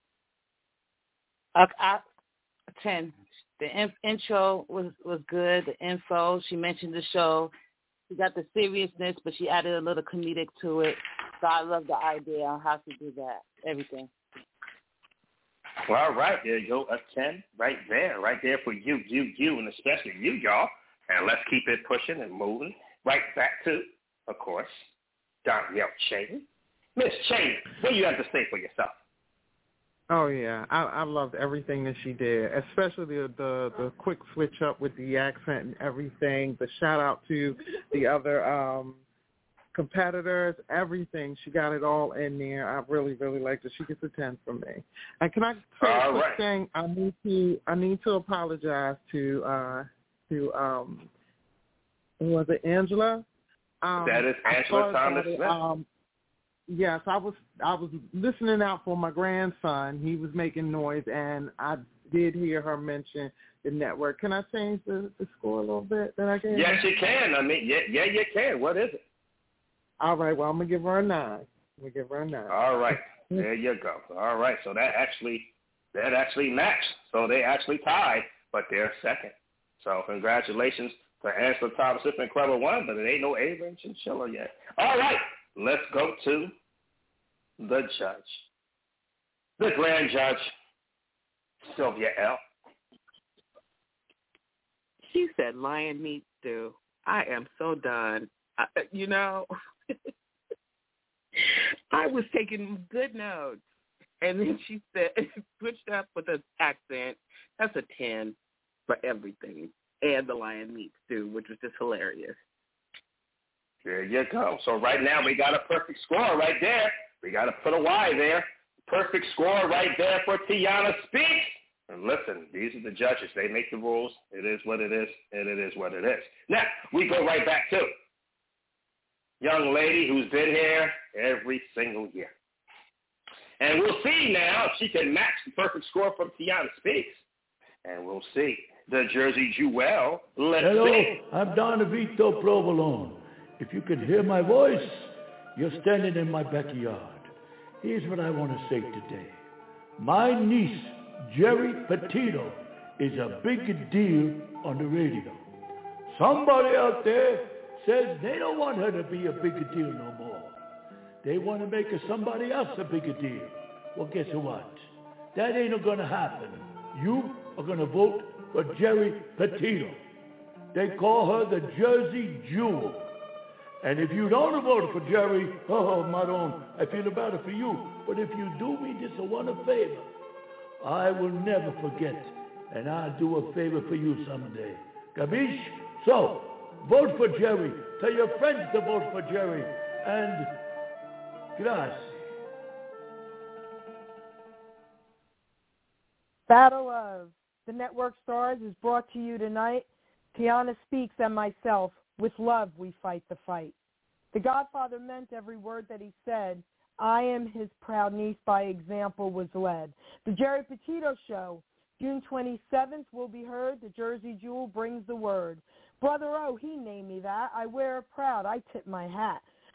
Uh, I, ten. The in- intro was, was good. The info, she mentioned the show. She got the seriousness, but she added a little comedic to it. So I love the idea on how to do that. Everything. Well, all right, there you go. A ten right there. Right there for you, you, you, and especially you, y'all. And let's keep it pushing and moving. Right back to, of course, Danielle Cheney. Miss Cheney, what do you have to say for yourself? Oh yeah, I, I loved everything that she did, especially the, the the quick switch up with the accent and everything. The shout out to the other um, competitors, everything. She got it all in there. I really really liked it. She gets a ten from me. And can I say all a quick right. thing? I need to I need to apologize to uh, to um, who was it, Angela? Um, that is Angela Thomas Smith. Um, Yes, I was I was listening out for my grandson. He was making noise, and I did hear her mention the network. Can I change the, the score a little bit that I gave? Yes, her? you can. I mean, yeah, yeah, you can. What is it? All right, well, I'm going to give her a nine. I'm going to give her a nine. All right, there you go. All right, so that actually that actually matched. So they actually tied, but they're second. So congratulations to Angela Thomas Smith and Clever One, but it ain't no Ava and Chinchilla yet. All right. Let's go to the judge, the grand judge, Sylvia L. She said lion meat stew. I am so done. I, you know, I was taking good notes. And then she said, switched up with an accent. That's a ten for everything. And the lion meat stew, which was just hilarious. There you go. So right now we got a perfect score right there. We got to put a Y there. Perfect score right there for Tiana Speaks. And listen, these are the judges. They make the rules. It is what it is, and it is what it is. Now, we go right back to young lady who's been here every single year. And we'll see now if she can match the perfect score from Tiana Speaks. And we'll see. The Jersey Jewel. Let's Hello, see. I'm Don Vito Provolone. If you can hear my voice, you're standing in my backyard. Here's what I want to say today. My niece, Jerry Petito, is a big deal on the radio. Somebody out there says they don't want her to be a big deal no more. They want to make her somebody else a bigger deal. Well, guess what? That ain't going to happen. You are going to vote for Jerry Petito. They call her the Jersey Jewel. And if you don't vote for Jerry, oh, Maron, I feel bad for you. But if you do me just a one a favor, I will never forget. And I'll do a favor for you someday. Gabish? So, vote for Jerry. Tell your friends to vote for Jerry. And gracias. Battle of the Network Stars is brought to you tonight. Tiana Speaks and myself. With love, we fight the fight. The Godfather meant every word that he said. I am his proud niece, by example was led. The Jerry Petito Show, June twenty-seventh, will be heard. The Jersey Jewel brings the word. Brother O, he named me that. I wear it proud. I tip my hat.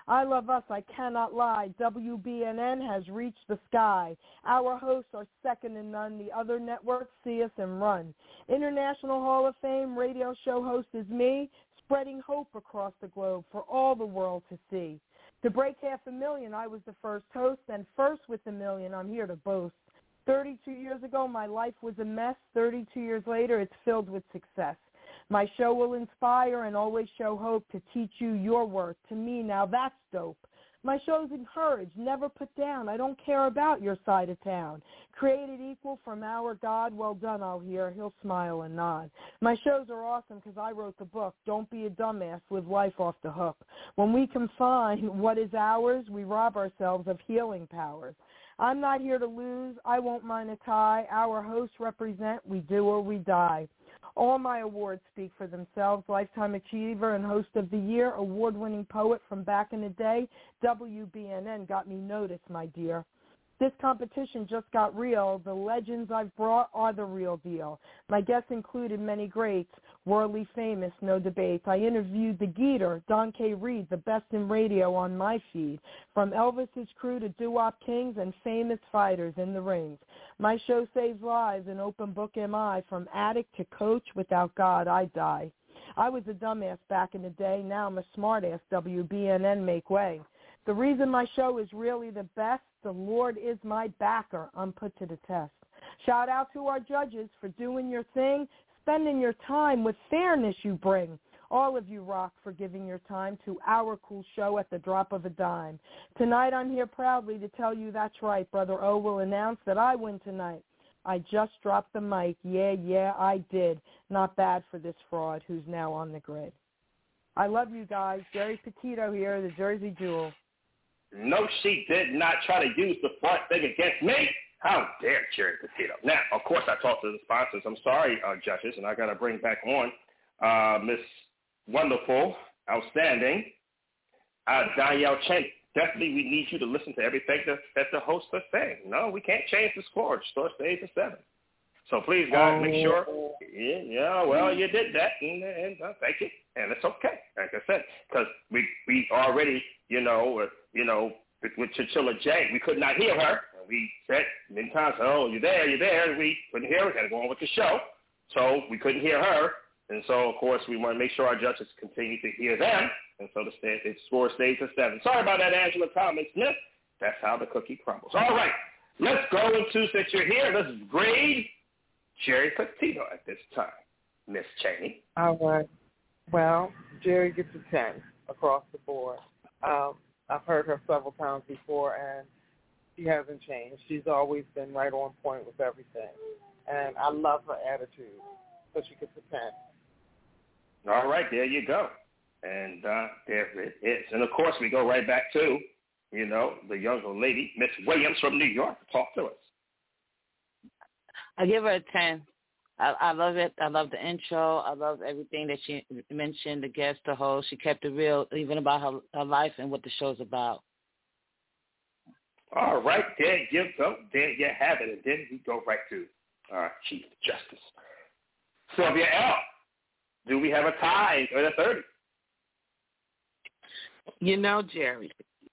I love us, I cannot lie. W B N N has reached the sky. Our hosts are second to none. The other networks see us and run. International Hall of Fame radio show host is me, spreading hope across the globe for all the world to see. To break half a million, I was the first host, and first with a million, I'm here to boast. thirty-two years ago, my life was a mess. thirty-two years later, it's filled with success. My show will inspire and always show hope to teach you your worth. To me, now that's dope. My shows encourage, never put down. I don't care about your side of town. Created equal from our God, well done, I'll hear. He'll smile and nod. My shows are awesome because I wrote the book. Don't be a dumbass, live life off the hook. When we confine what is ours, we rob ourselves of healing powers. I'm not here to lose. I won't mind a tie. Our hosts represent, we do or we die. All my awards speak for themselves. Lifetime Achiever and Host of the Year, award-winning poet from back in the day. W B N N got me noticed, my dear. This competition just got real. The legends I've brought are the real deal. My guests included many greats, worldly famous, no debate. I interviewed the Geeter, Don K. Reed, the best in radio on my feed, from Elvis's crew to doo-wop kings and famous fighters in the rings. My show saves lives, an open book am I, from addict to coach. Without God, I die. I was a dumbass back in the day. Now I'm a smartass. W B N N, make way. The reason my show is really the best, the Lord is my backer. I'm put to the test. Shout out to our judges for doing your thing, spending your time with fairness you bring. All of you rock for giving your time to our cool show at the drop of a dime. Tonight I'm here proudly to tell you that's right. Brother O will announce that I win tonight. I just dropped the mic. Yeah, yeah, I did. Not bad for this fraud who's now on the grid. I love you guys. Jerry Petito here, the Jersey Jewel. No, she did not try to use the front thing against me. How dare Jerry Petito. Now, of course, I talked to the sponsors. I'm sorry, uh, judges, and I got to bring back on uh, Miss Wonderful, Outstanding, uh, Danielle Chen. Definitely, we need you to listen to everything that, that the hosts are saying. No, we can't change the score. The score stays at seven. So please, guys, make sure. Yeah, yeah well, you did that, and, and uh, thank you, and it's okay. Like I said, because we we already, you know, uh, you know, with, with Chinchilla J, we could not hear her. And we said many times, "Oh, you're there, you're there," and we couldn't hear her. We got to go on with the show, so we couldn't hear her, and so of course we want to make sure our judges continue to hear them, and so the, the score stays at seven. Sorry about that, Angela Thomas Smith. That's how the cookie crumbles. All right, let's go into, since you're here, let's grade Jerry Petito at this time, Miss Cheney. All right. Well, Jerry gets a ten across the board. Um, I've heard her several times before, and she hasn't changed. She's always been right on point with everything, and I love her attitude, so she gets a ten. All right, there you go. And uh, there it is. And, of course, we go right back to, you know, the younger lady, Miss Williams from New York, to talk to us. I give her a ten. I, I love it. I love the intro. I love everything that she mentioned, the guest, the host. She kept it real, even about her, her life and what the show's about. All right, there you go. There you have it. And then we go right to our Chief Justice, Sylvia L. Do we have a tie or a thirty? You know, Jerry,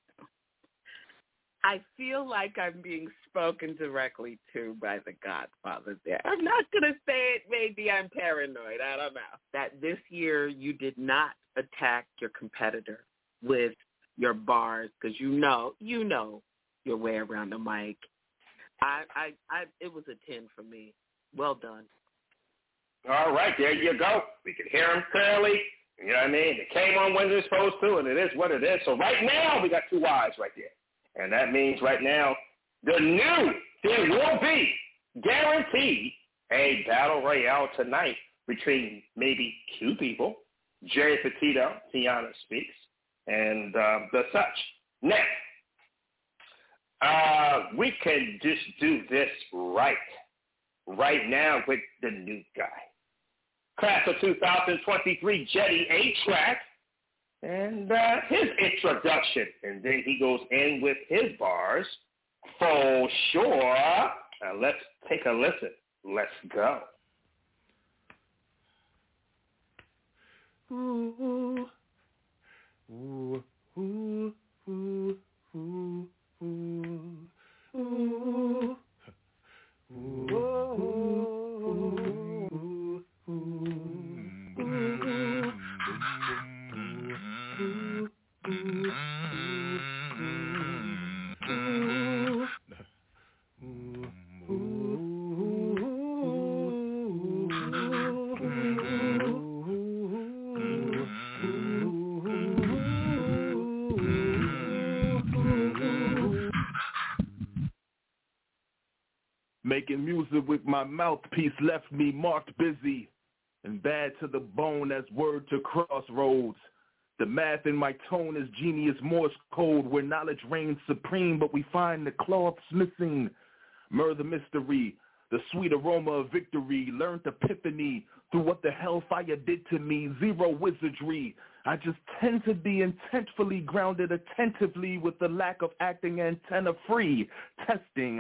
I feel like I'm being spoken directly to by the Godfather there. I'm not going to say it. Maybe I'm paranoid. I don't know. That this year you did not attack your competitor with your bars because you know, you know your way around the mic. I, I, I, it was a ten for me. Well done. All right, there you go. We can hear him clearly. You know what I mean? It came on when it was supposed to, and it is what it is. So right now we got two Y's right there. And that means right now the new, there will be guaranteed a battle royale tonight between maybe two people, Jerry Petito, Tiana Speaks, and uh, the such. Next, uh, we can just do this right, right now with the new guy. Class of two thousand twenty-three, Jetty A-Track, and uh, his introduction. And then he goes in with his bars for sure. Now let's take a listen. Let's go. Ooh, ooh, ooh, Making music with my mouthpiece left me marked busy and bad to the bone as word to crossroads. The math in my tone is genius Morse code where knowledge reigns supreme, but we find the cloths missing. Murder mystery, the sweet aroma of victory, learned epiphany through what the hellfire did to me, zero wizardry. I just tend to be intentfully grounded attentively with the lack of acting antenna free. Testing,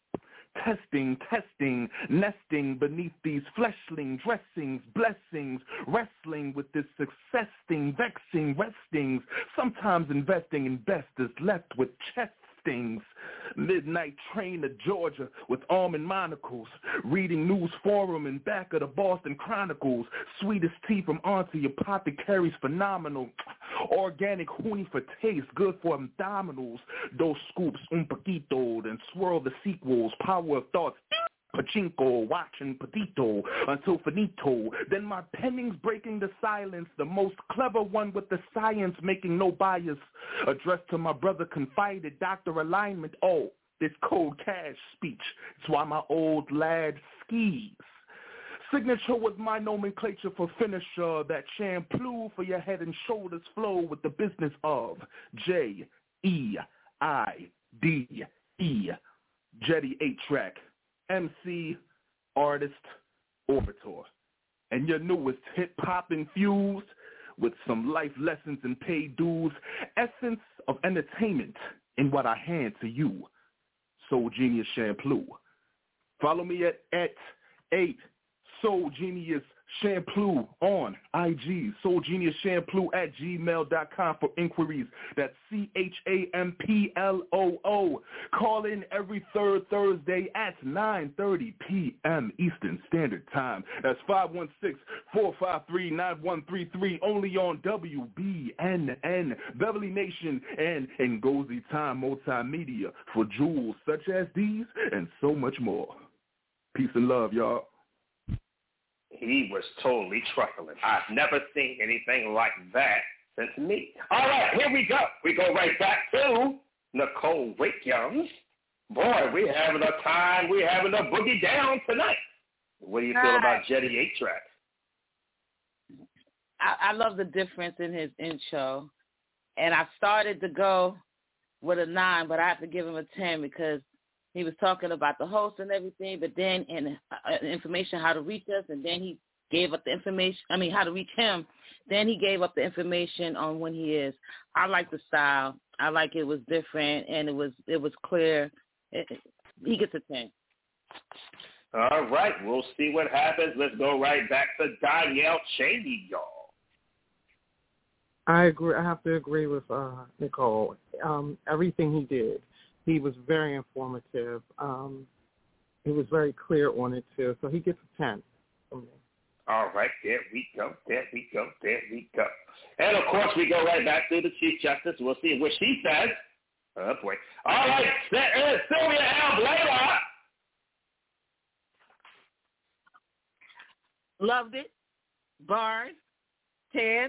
testing, testing, nesting beneath these fleshling dressings, blessings, wrestling with this success-sting, vexing, restings. Sometimes investing in best is left with chest stings. Midnight train to Georgia with almond monocles, reading news forum in back of the Boston Chronicles. Sweetest tea from Auntie Apothecary's phenomenal. Organic honey for taste, good for abdominals. Those scoops un poquito, then swirl the sequels. Power of thoughts. Pachinko, watching Petito until finito. Then my penning's breaking the silence, the most clever one with the science, making no bias. Addressed to my brother confided, Doctor Alignment. Oh, this cold cash speech. It's why my old lad skis. Signature was my nomenclature for finisher, that shampoo for your head and shoulders flow with the business of J E I D E. Jetty eight-track. M C, artist, orator, and your newest hip-hop infused with some life lessons and paid dues, essence of entertainment in what I hand to you, Soul Genius Shampoo. Follow me at, at eight Soul Genius Shampoo on I G, Soul Genius Shampoo at gmail dot com for inquiries. That's C H A M P L O O. Call in every third Thursday at nine thirty p.m. Eastern Standard Time. That's five one six, four five three, nine one three three, only on W B N N, Beverly Nation, and Ngozi Time Multimedia for jewels such as these and so much more. Peace and love, y'all. He was totally truckling. I've never seen anything like that since me. All right, here we go. We go right back to Nicole Williams. Boy, we're having a time. We're having a boogie down tonight. What do you feel about Jetty eight-track? I, I love the difference in his intro. And I started to go with a nine, but I have to give him a ten because he was talking about the host and everything, but then and uh, information how to reach us, and then he gave up the information. I mean, how to reach him. Then he gave up the information on when he is. I like the style. I like it was different and it was it was clear. It, it, he gets a ten. All right, we'll see what happens. Let's go right back to Danielle Cheney, y'all. I agree. I have to agree with uh, Nicole. Um, everything he did. He was very informative. Um, he was very clear on it, too. So he gets a ten from me. All right, there we go, there we go, there we go. And, of course, we go right back to the Chief Justice. We'll see what she says. Oh, boy. All right, uh, Sylvia L. Blaylock. Loved it. Bars. ten.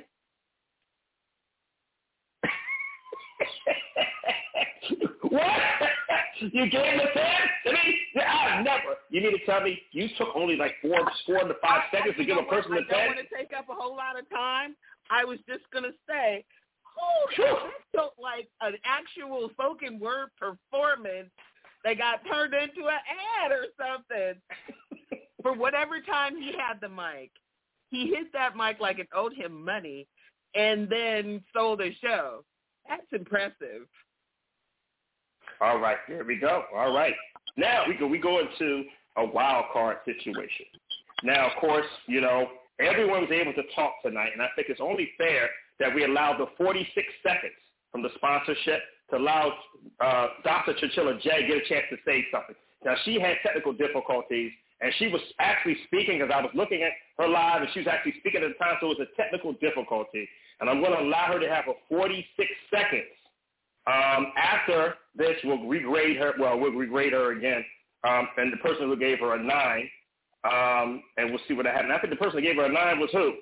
What? You gave him a ten? I mean, I've never. You need to tell me you took only like four, four to five seconds to give a person a ten? I don't want to take up a whole lot of time. I was just going to say, oh, this felt like an actual spoken word performance that got turned into an ad or something. For whatever time he had the mic, he hit that mic like it owed him money and then stole the show. That's impressive. All right, there we go. All right. Now we go we go into a wild card situation. Now, of course, you know, everyone was able to talk tonight, and I think it's only fair that we allow the forty-six seconds from the sponsorship to allow uh, Doctor Chichilla J get a chance to say something. Now, she had technical difficulties, and she was actually speaking as I was looking at her live, and she was actually speaking at the time, so it was a technical difficulty. And I'm going to allow her to have a forty-six seconds. Um, after this, we'll regrade her. Well, we'll regrade her again. Um, and the person who gave her a nine, um, and we'll see what happened. I think the person who gave her a nine was who?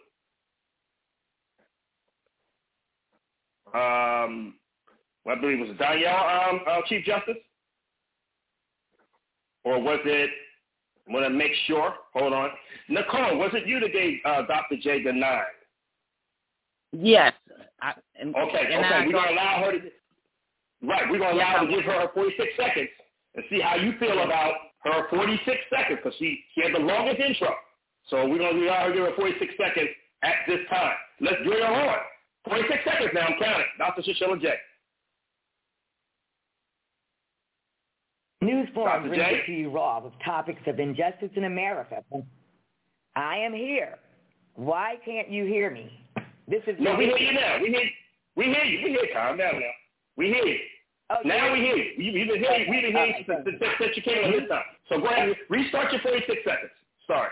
Um, I believe it was Danielle, um, uh, Chief Justice? Or was it I want to make sure. Hold on. Nicole, was it you that gave uh, Doctor J the nine? Yes. I, and, okay, and okay. I We're going to allow her to, right, we're going to allow her to give her her forty-six seconds and see how you feel about her forty-six seconds because she, she had the longest intro. So we're going to allow her to give her forty-six seconds at this time. Let's bring her on. forty-six seconds now, I'm counting. Doctor Chinchilla J. News Forum brings it to you raw with topics of injustice in America. I am here. Why can't you hear me? This is no, we hear you now. We hear, we hear you. We hear you. Calm down now. We hear you. Oh, now we hear you. We, we've been hearing, we've been hearing you since, since, since you came on this time. So go ahead and restart your forty-six seconds. Sorry.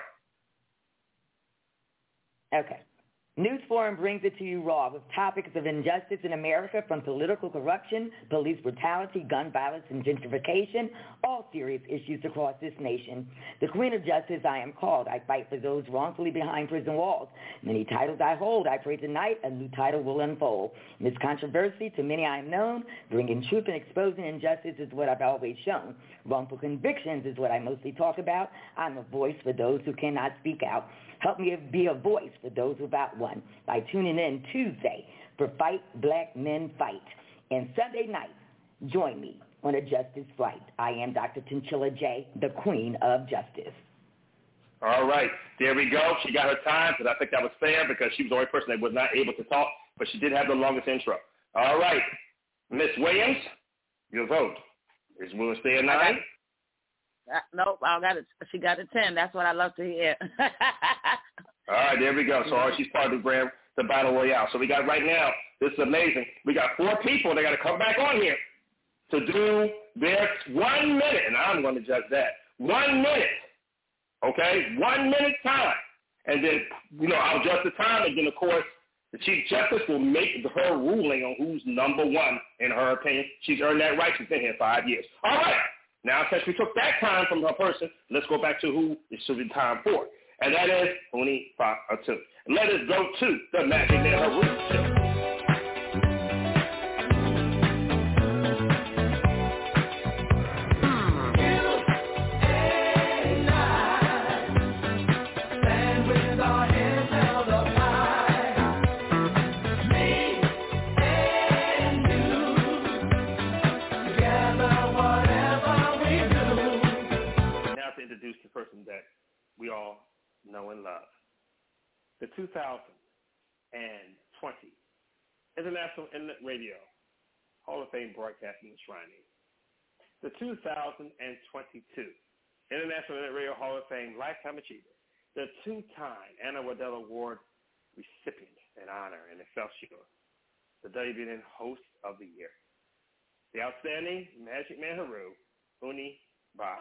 Okay. News Forum brings it to you raw with topics of injustice in America, from political corruption, police brutality, gun violence, and gentrification, all serious issues across this nation. The Queen of Justice I am called. I fight for those wrongfully behind prison walls. Many titles I hold. I pray tonight a new title will unfold. Miss Controversy, to many I am known. Bringing truth and exposing injustice is what I've always shown. Wrongful convictions is what I mostly talk about. I'm a voice for those who cannot speak out. Help me be a voice for those without one by tuning in Tuesday for Fight Black Men Fight. And Sunday night, join me on A Justice Flight. I am Doctor Chinchilla J, the Queen of Justice. All right. There we go. She got her time, but I think that was fair because she was the only person that was not able to talk, but she did have the longest intro. All right. Miss Williams, your vote. Is Will stay at nine? Uh, nope, I got it. She got a ten. That's what I love to hear. All right, there we go. So all right, she's part of the grand, the battle royale. So we got right now. This is amazing. We got four people. They got to come back on here to do their one minute, and I'm going to judge that. One minute, okay? One minute time, and then you know I'll judge the time, and then of course the Chief Justice will make her ruling on who's number one in her opinion. She's earned that right. She's been here five years. All right. Now, since we took that time from her person, let's go back to who it should be time for. And that is Uni Fatu. Let us go to the Magic Man Haru Show. That we all know and love. The two thousand twenty International Internet Radio Hall of Fame Broadcasting Enshrining. The two thousand twenty-two International Internet Radio Hall of Fame Lifetime Achiever. The two-time Anna Waddell Award recipient in honor and Excelsior. The W B N Host of the Year. The outstanding Magic Man Haru, Uni Ba.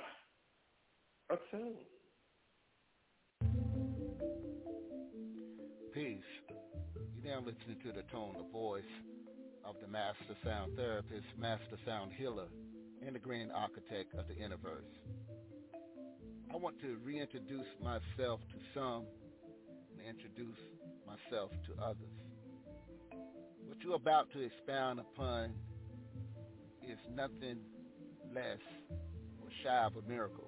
Peace. You're now listening to the tone, the voice of the master sound therapist, master sound healer, and the grand architect of the universe. I want to reintroduce myself to some and introduce myself to others. What you're about to expound upon is nothing less or shy of a miracle.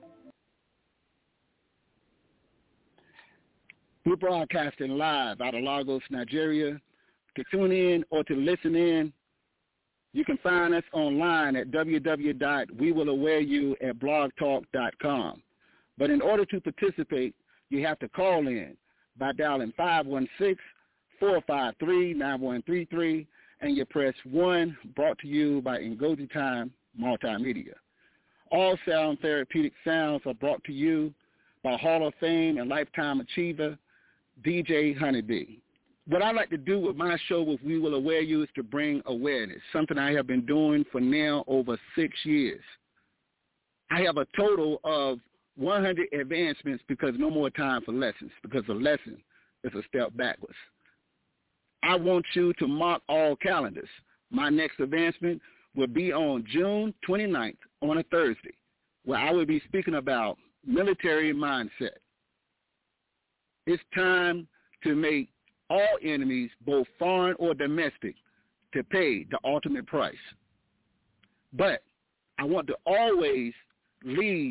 We're broadcasting live out of Lagos, Nigeria. To tune in or to listen in, you can find us online at w w w dot we will aware you at blog talk dot com. But in order to participate, you have to call in by dialing five one six, four five three, nine one three three, and you press one, brought to you by Ngozi Time Multimedia. All sound therapeutic sounds are brought to you by Hall of Fame and Lifetime Achiever, D J Honeybee. What I like to do with my show with We Will Aware You is to bring awareness, something I have been doing for now over six years. I have a total of one hundred advancements because no more time for lessons, because a lesson is a step backwards. I want you to mark all calendars. My next advancement will be on June twenty-ninth on a Thursday, where I will be speaking about military mindset. It's time to make all enemies, both foreign or domestic, to pay the ultimate price. But I want to always leave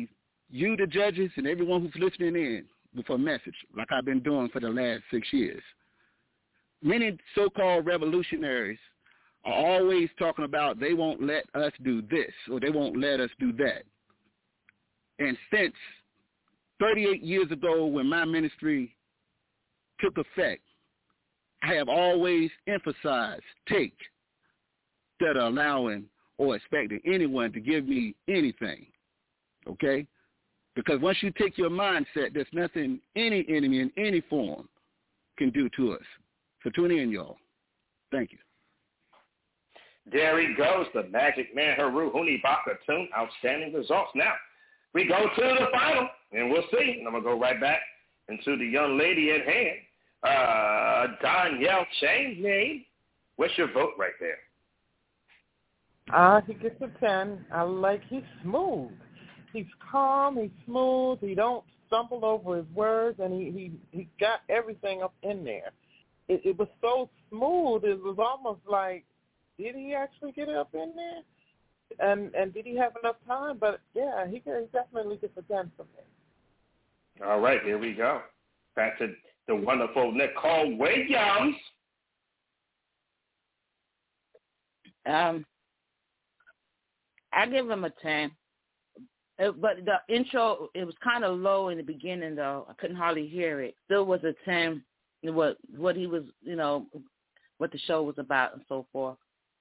you, the judges, and everyone who's listening in with a message, like I've been doing for the last six years. Many so-called revolutionaries are always talking about they won't let us do this or they won't let us do that. And since thirty-eight years ago when my ministry took effect, I have always emphasized take instead of allowing or expecting anyone to give me anything, okay? Because once you take your mindset, there's nothing any enemy in any form can do to us. So tune in, y'all. Thank you. There he goes, the Magic Man, Haru Hunibaka Tune. Outstanding results. Now, we go to the final, and we'll see. And I'm going to go right back into the young lady at hand, uh, Danielle Chaney. What's your vote right there? Uh, he gets a ten. I like, he's smooth. He's calm, he's smooth, he don't stumble over his words, and he, he, he got everything up in there. It, it was so smooth, it was almost like, did he actually get it up in there? And and did he have enough time? But, yeah, he, he definitely gets a ten from me. All right, here we go. Back to the wonderful Nicole Williams. Um, I give him a ten. It, but the intro, it was kind of low in the beginning, though. I couldn't hardly hear it. Still was a ten, what what he was, you know, what the show was about and so forth.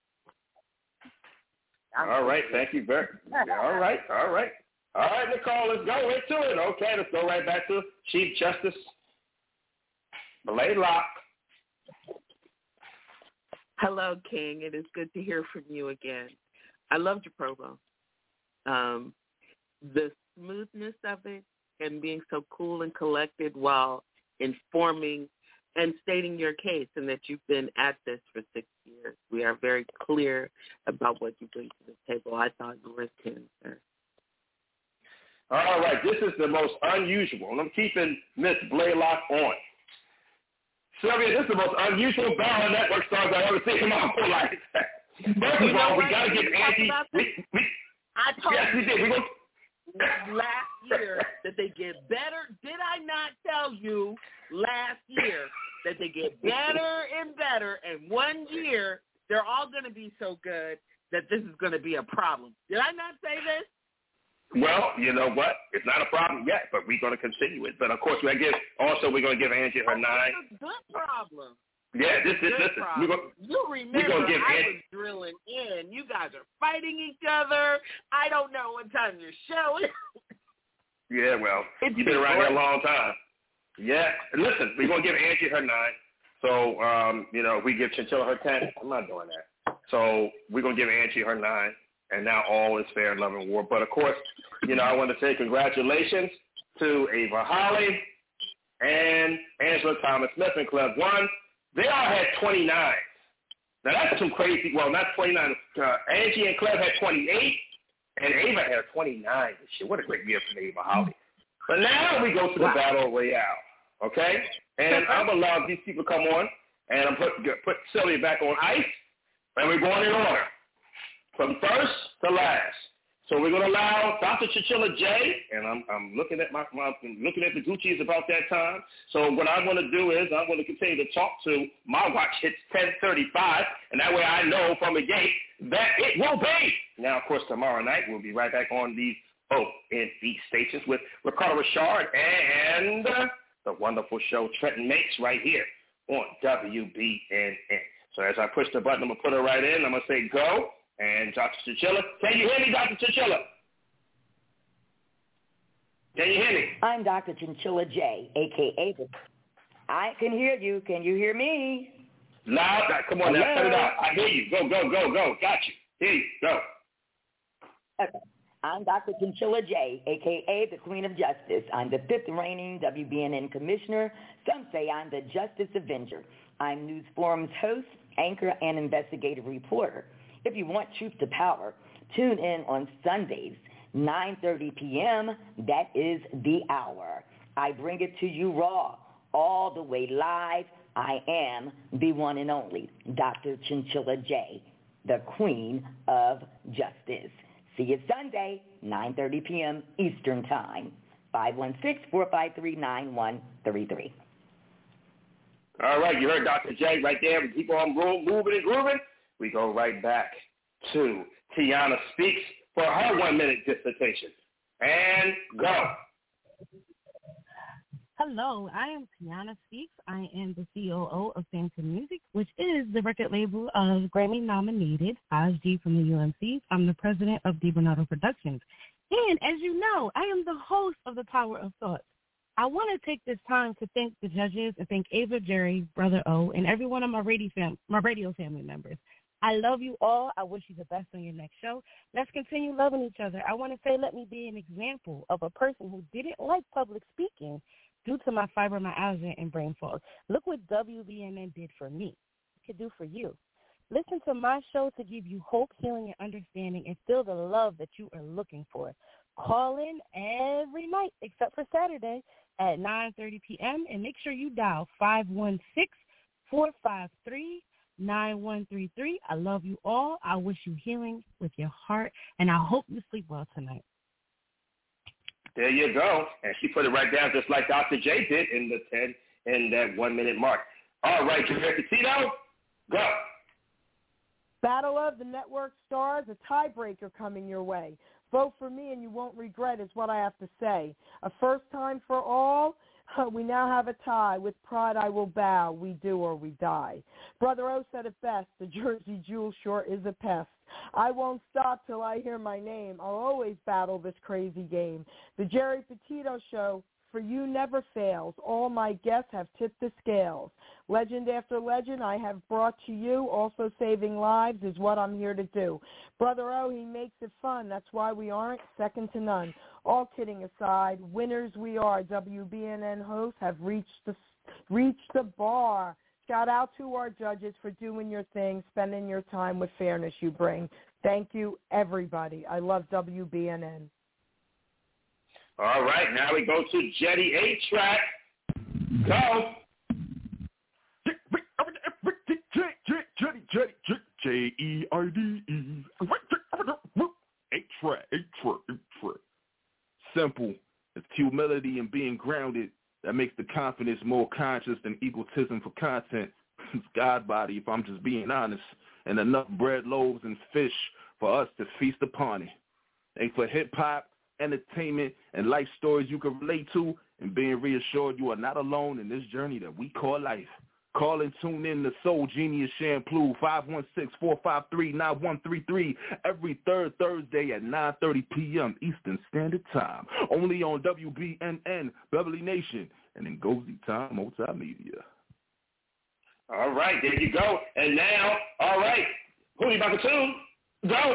All right, thank you very much. All right, all right. All right, Nicole, let's go into it. Okay, let's go right back to Chief Justice Blaylock. Hello, King. It is good to hear from you again. I loved your promo. Um, the smoothness of it and being so cool and collected while informing and stating your case, and that you've been at this for six years. We are very clear about what you bring to the table. I thought you were a ten, sir. All right, this is the most unusual, and I'm keeping Miss Blaylock on. Sylvia, this is the most unusual Battle Network stars I've ever seen in my whole life. First of all, we got to give Angie. We, we, I told yes, we did. We go. Last year that they get better. Did I not tell you last year that they get better and better, and one year they're all going to be so good that this is going to be a problem? Did I not say this? Well, you know what? It's not a problem yet, but we're going to continue it. But of course, we give also we're going to give Angie her nine. It's a good problem. Yeah, this is listen. We're gonna, you remember gonna give I Angie, was drilling in. You guys are fighting each other. I don't know what time your show is. Yeah, well, It's you've been around here a great. long time. Yeah, listen, we're going to give Angie her nine. So, um, you know, we give Chinchilla her ten. I'm not doing that. So we're going to give Angie her nine, and now all is fair in love and war. But, of course, you know, I want to say congratulations to Ava Holly and Angela Thomas-Smith in Club One. They all had twenty-nine. Now, that's some crazy. Well, not twenty-nine. Uh, Angie and Cleb had twenty-eight, and Ava had twenty-nine. Shit, what a great year for Ava Holly. But now we go to the wow. Battle Royale, okay? And I'm going to allow these people to come on, and I'm put put Sylvia back on ice, and we're going in order from first to last. So we're going to allow Doctor Chinchilla J, and I'm I'm looking at my, my looking at the Gucci's about that time. So what I'm going to do is I'm going to continue to talk to my watch hits ten thirty-five, and that way I know from the gate that it will be. Now, of course, tomorrow night we'll be right back on these O N E stations with Ricardo Richard and uh, the wonderful show Trenton Makes right here on W B N N. So as I push the button, I'm going to put it right in. I'm going to say go. And Doctor Chinchilla, can you hear me, Doctor Chinchilla? Can you hear me? I'm Doctor Chinchilla J, a k a the... I can hear you. Can you hear me? Loud. Come on Hello? now, cut it out. I hear you. Go, go, go, go. Got you. Hear you. Go. Okay. I'm Doctor Chinchilla J, a k a the Queen of Justice. I'm the fifth reigning W B N N Commissioner. Some say I'm the Justice Avenger. I'm News Forum's host, anchor, and investigative reporter. If you want truth to power, tune in on Sundays, nine thirty p.m. That is the hour. I bring it to you raw, all the way live. I am the one and only Doctor Chinchilla J, the Queen of Justice. See you Sunday, nine thirty p.m. Eastern Time, five one six, four five three, nine one three three. All right, you heard Doctor J right there. We keep on moving and grooving. We go right back to Tiana Speaks for her one-minute dissertation. And go. Hello, I am Tiana Speaks. I am the C O O of Samson Music, which is the record label of Grammy-nominated Oz G from the U M Cs. I'm the president of DiBernardo Productions. And as you know, I am the host of The Power of Thought. I want to take this time to thank the judges and thank Ava, Jerry, Brother O, and every one of my radio, fam- my radio family members. I love you all. I wish you the best on your next show. Let's continue loving each other. I want to say let me be an example of a person who didn't like public speaking due to my fibromyalgia and brain fog. Look what W B N N did for me. It could do for you. Listen to my show to give you hope, healing, and understanding and feel the love that you are looking for. Call in every night except for Saturday at nine thirty p.m. and make sure you dial five one six, four five three, nine one three three. I love you all. I wish you healing with your heart, and I hope you sleep well tonight. There you go. And she put it right down just like Doctor J did in the ten in that one minute mark. All right, Jerry Petito, go. Battle of the Network Stars, a tiebreaker coming your way. Vote for me and you won't regret is what I have to say. A first time for all. We now have a tie. With pride I will bow. We do or we die. Brother O said it best. The Jersey Jewel sure is a pest. I won't stop till I hear my name. I'll always battle this crazy game. The Jerry Petito Show for you never fails. All my guests have tipped the scales. Legend after legend I have brought to you. Also saving lives is what I'm here to do. Brother O, he makes it fun. That's why we aren't second to none. All kidding aside, winners we are. W B N N hosts have reached the reached the bar. Shout out to our judges for doing your thing, spending your time with fairness you bring. Thank you, everybody. I love W B N N. All right, now we go to Jetty A-Track. Go. Jetty, Jetty, J E R D E. A-Track, A-Track, A-Track. Simple. It's humility and being grounded that makes the confidence more conscious than egotism for content. It's God body, if I'm just being honest, and enough bread, loaves, and fish for us to feast upon it. And for hip-hop, entertainment, and life stories you can relate to, and being reassured you are not alone in this journey that we call life. Call and tune in to Soul Genius Shampoo, five one six, four five three, nine one three three, every third Thursday at nine thirty p.m. Eastern Standard Time, only on W B N N, Beverly Nation, and Ngozi Time Multimedia. All right, there you go. And now, all right, Hootie Bakatoon, go.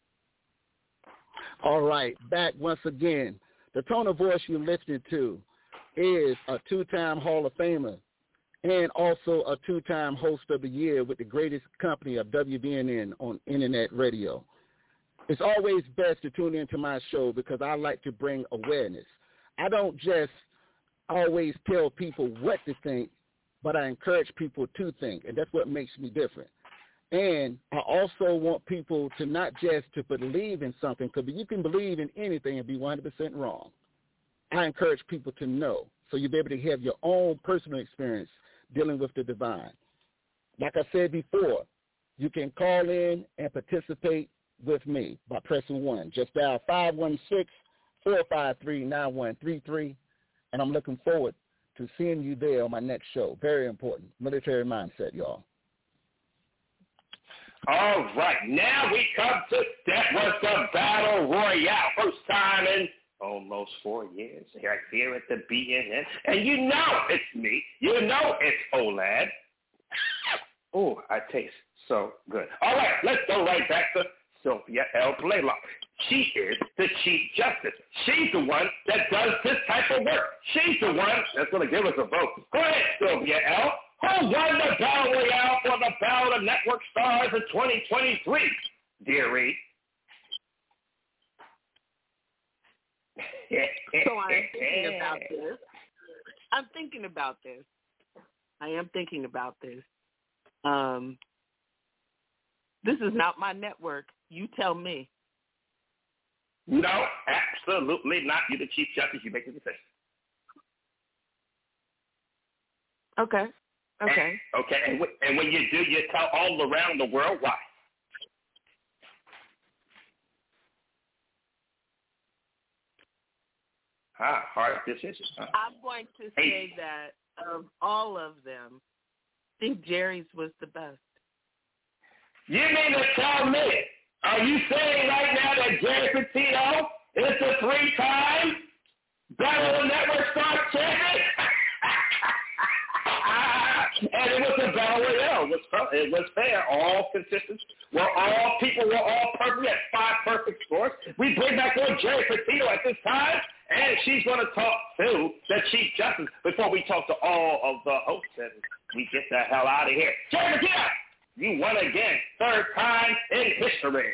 All right, back once again. The tone of voice you're listening to is a two-time Hall of Famer and also a two-time host of the year with the greatest company of W B N N on internet radio. It's always best to tune into my show because I like to bring awareness. I don't just always tell people what to think, but I encourage people to think, and that's what makes me different. And I also want people to not just to believe in something, because you can believe in anything and be one hundred percent wrong. I encourage people to know, so you'll be able to have your own personal experience dealing with the divine. Like I said before, you can call in and participate with me by pressing one. Just dial five one six, four five three, nine one three three, and I'm looking forward to seeing you there on my next show. Very important. Military mindset, y'all. All right, now we come to that was the Battle Royale. First time in almost four years right here at the B N N. And you know it's me. You know it's OLAD. Oh, I taste so good. All right, let's go right back to Sylvia L. Blaylock. She is the Chief Justice. She's the one that does this type of work. She's the one that's going to give us a vote. Go ahead, Sylvia L. Who won the Battle Royale for the Battle of Network Stars in twenty twenty-three, dearie? So I'm thinking about this. I'm thinking about this. I am thinking about this. Um, this is not my network. You tell me. No, absolutely not. You're the Chief Justice. You make the decision. Okay. Okay. And, okay. And, w- and when you do, you tell all around the world why. Ah, hard decision. Huh? I'm going to say hey. that of all of them, I think Jerry's was the best. You mean to tell me, are you saying right now that Jerry Petito is the three-time Battle Network Star champion? And it was a battle royale. It was, it was fair. All consistent. Well, all people were all perfect. We had five perfect scores. We bring back on Jerry Petito at this time, and she's going to talk to the Chief Justice before we talk to all of the hosts and we get the hell out of here. Jerry Petito, you won again. Third time in history.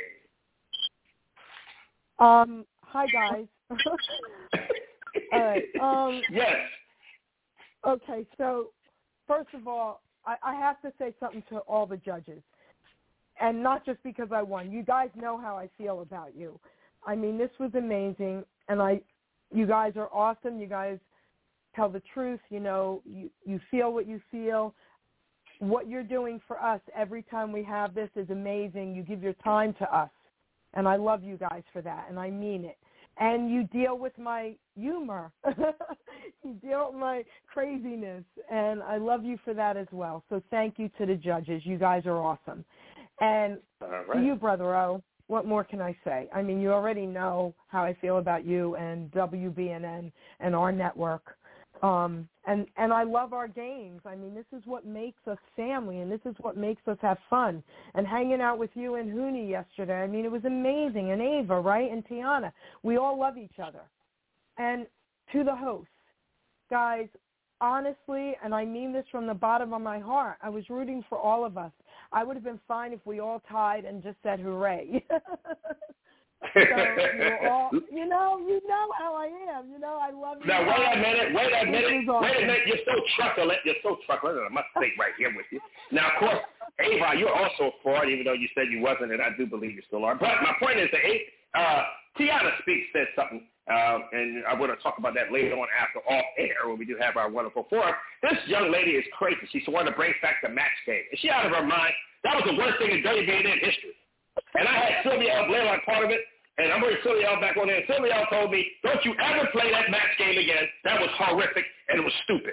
Um, hi, guys. All right. Um, yes. Okay, so first of all, I, I have to say something to all the judges, and not just because I won. You guys know how I feel about you. I mean, this was amazing, and I, you guys are awesome. You guys tell the truth. You know, you, you feel what you feel. What you're doing for us every time we have this is amazing. You give your time to us, and I love you guys for that, and I mean it. And you deal with my humor. You deal with my craziness, and I love you for that as well. So thank you to the judges. You guys are awesome. And right. To you, Brother O, what more can I say? I mean, you already know how I feel about you and W B N N and our network. Um, and, and I love our games. I mean, this is what makes us family, and this is what makes us have fun. And hanging out with you and Hooney yesterday, I mean, it was amazing. And Ava, right, and Tiana. We all love each other. And to the hosts, guys, honestly, and I mean this from the bottom of my heart, I was rooting for all of us. I would have been fine if we all tied and just said hooray. So you're all, you know, you know how I am. You know, I love you. Now, wait a minute, wait a minute, awesome. wait a minute. You're so truculent. You're so truculent. I must think right here with you. Now, of course, Ava, you're also a fraud, even though you said you wasn't, and I do believe you still are. But my point is that uh, Tiana Speaks said something, uh, and I want to talk about that later on after off air when we do have our wonderful forum. This young lady is crazy. She's wanting to bring back the match game. Is she out of her mind? That was the worst thing in W B N N history. And I had Sylvia L. Blair like part of it, and I'm bringing Sylvia L. back on there. And Sylvia L. told me, don't you ever play that match game again. That was horrific, and it was stupid.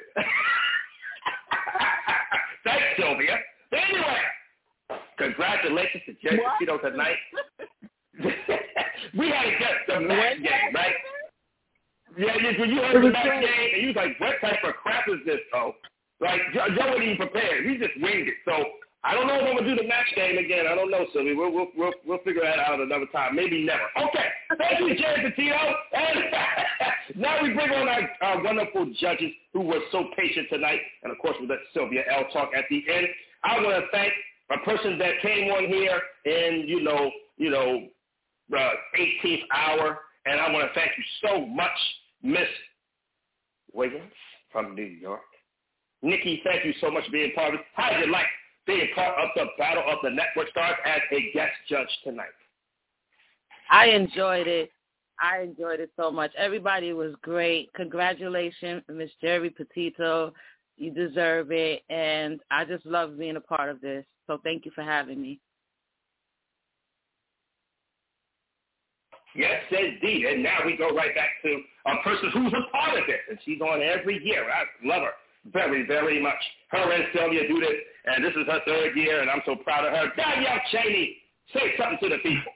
Thanks, Sylvia. But anyway, congratulations to Jerry Petito tonight. We had to get the match game, right? Yeah, you, you heard the match game, and you was like, what type of crap is this, though? Like, Joe, Joe wasn't even prepared. He just winged it. So I don't know if I'm going to do the match game again. I don't know, Sylvie. We'll, we'll, we'll, we'll figure that out another time. Maybe never. Okay. Thank you, Jerry Petito. And now we bring on our, our wonderful judges who were so patient tonight. And, of course, we'll let Sylvia L. talk at the end. I want to thank a person that came on here in, you know, you know, the eighteenth hour. And I want to thank you so much, Miss Wiggins from New York. Nikki, thank you so much for being part of it. How did you like being part of the Battle of the Network Stars as a guest judge tonight? I enjoyed it. I enjoyed it so much. Everybody was great. Congratulations, Miss Jerry Petito. You deserve it. And I just love being a part of this. So thank you for having me. Yes, indeed. And now we go right back to a person who's a part of this. And she's on every year. I love her very, very much. Her and Sylvia do this. And this is her third year, and I'm so proud of her. Danielle Cheney, say something to the people.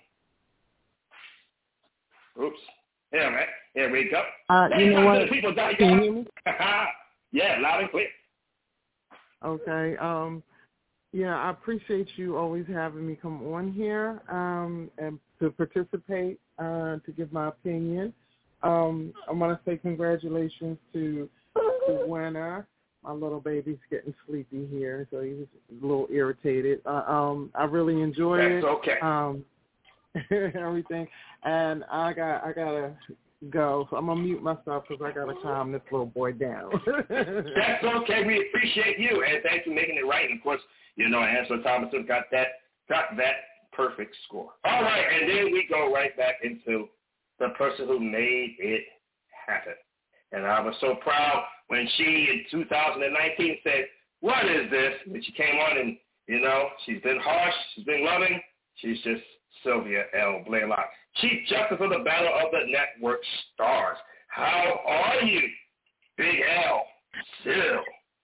Oops. Here, man. Here we go. Uh, say you know what? To the people, Danielle. Can you hear me? Yeah, loud and clear. Okay. Um, yeah, I appreciate you always having me come on here um, and to participate, uh, to give my opinion. Um, I want to say congratulations to the winner. My little baby's getting sleepy here, so he was a little irritated. Uh, um, I really enjoyed That's it. okay. Um, everything, and I got I gotta go, so I'm gonna mute myself because I gotta calm this little boy down. That's okay. We appreciate you, and thanks for making it right. And of course, you know, Angela Thomason got that got that perfect score. All right, and then we go right back into the person who made it happen. And I was so proud when she, in two thousand nineteen, said, what is this? And she came on and, you know, she's been harsh, she's been loving. She's just Sylvia L. Blaylock, Chief Justice of the Battle of the Network Stars. How are you, Big L? Sil?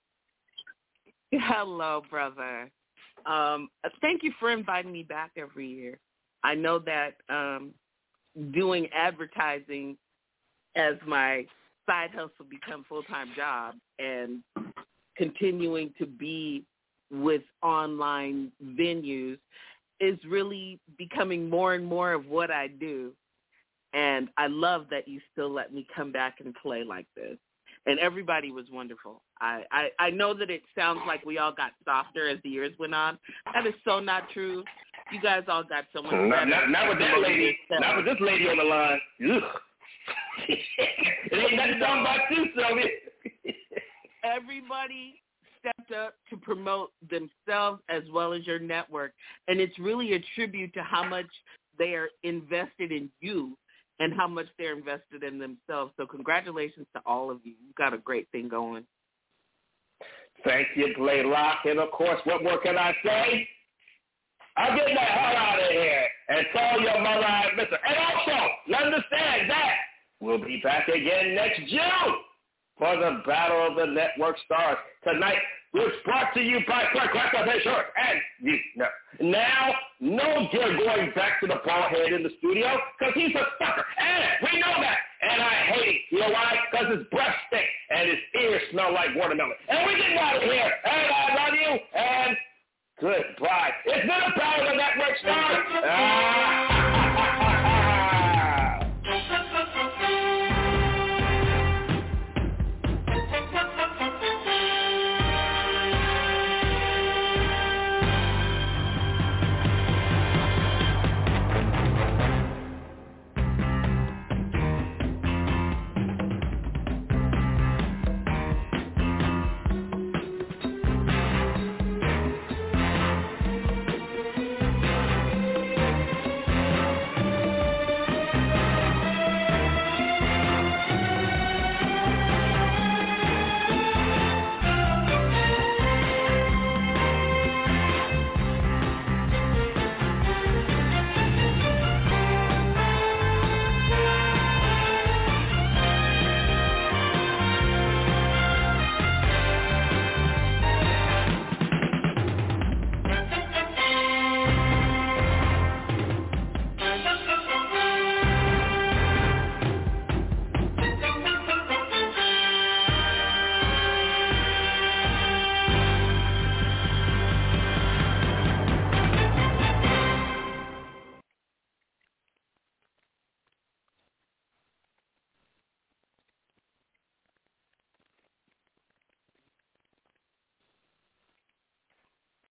Hello, brother. Um, thank you for inviting me back every year. I know that um, doing advertising as my side hustle become full-time job and continuing to be with online venues is really becoming more and more of what I do. And I love that you still let me come back and play like this. And everybody was wonderful. I, I, I know that it sounds like we all got softer as the years went on. That is so not true. You guys all got so much better. Not, not, not with that lady. Not with this lady on the line. Ugh. It ain't nothing talking about you, Sylvia. Everybody stepped up to promote themselves as well as your network. And it's really a tribute to how much they are invested in you and how much they're invested in themselves. So congratulations to all of you. You've got a great thing going. Thank you, Blaylock. And, of course, what more can I say? I'll get the hell out of here and tell your mother I miss her. And also, understand that we'll be back again next June for the Battle of the Network Stars. Tonight, was brought to you by Clark Clark Insurance. And you know, now, no dear going back to the bald head in the studio because he's a sucker. And we know that. And I hate it. You know why? Because his breath stinks and his ears smell like watermelon. And we get out of here. And I love you. And goodbye. It's been a Battle of the Network Stars. Ah.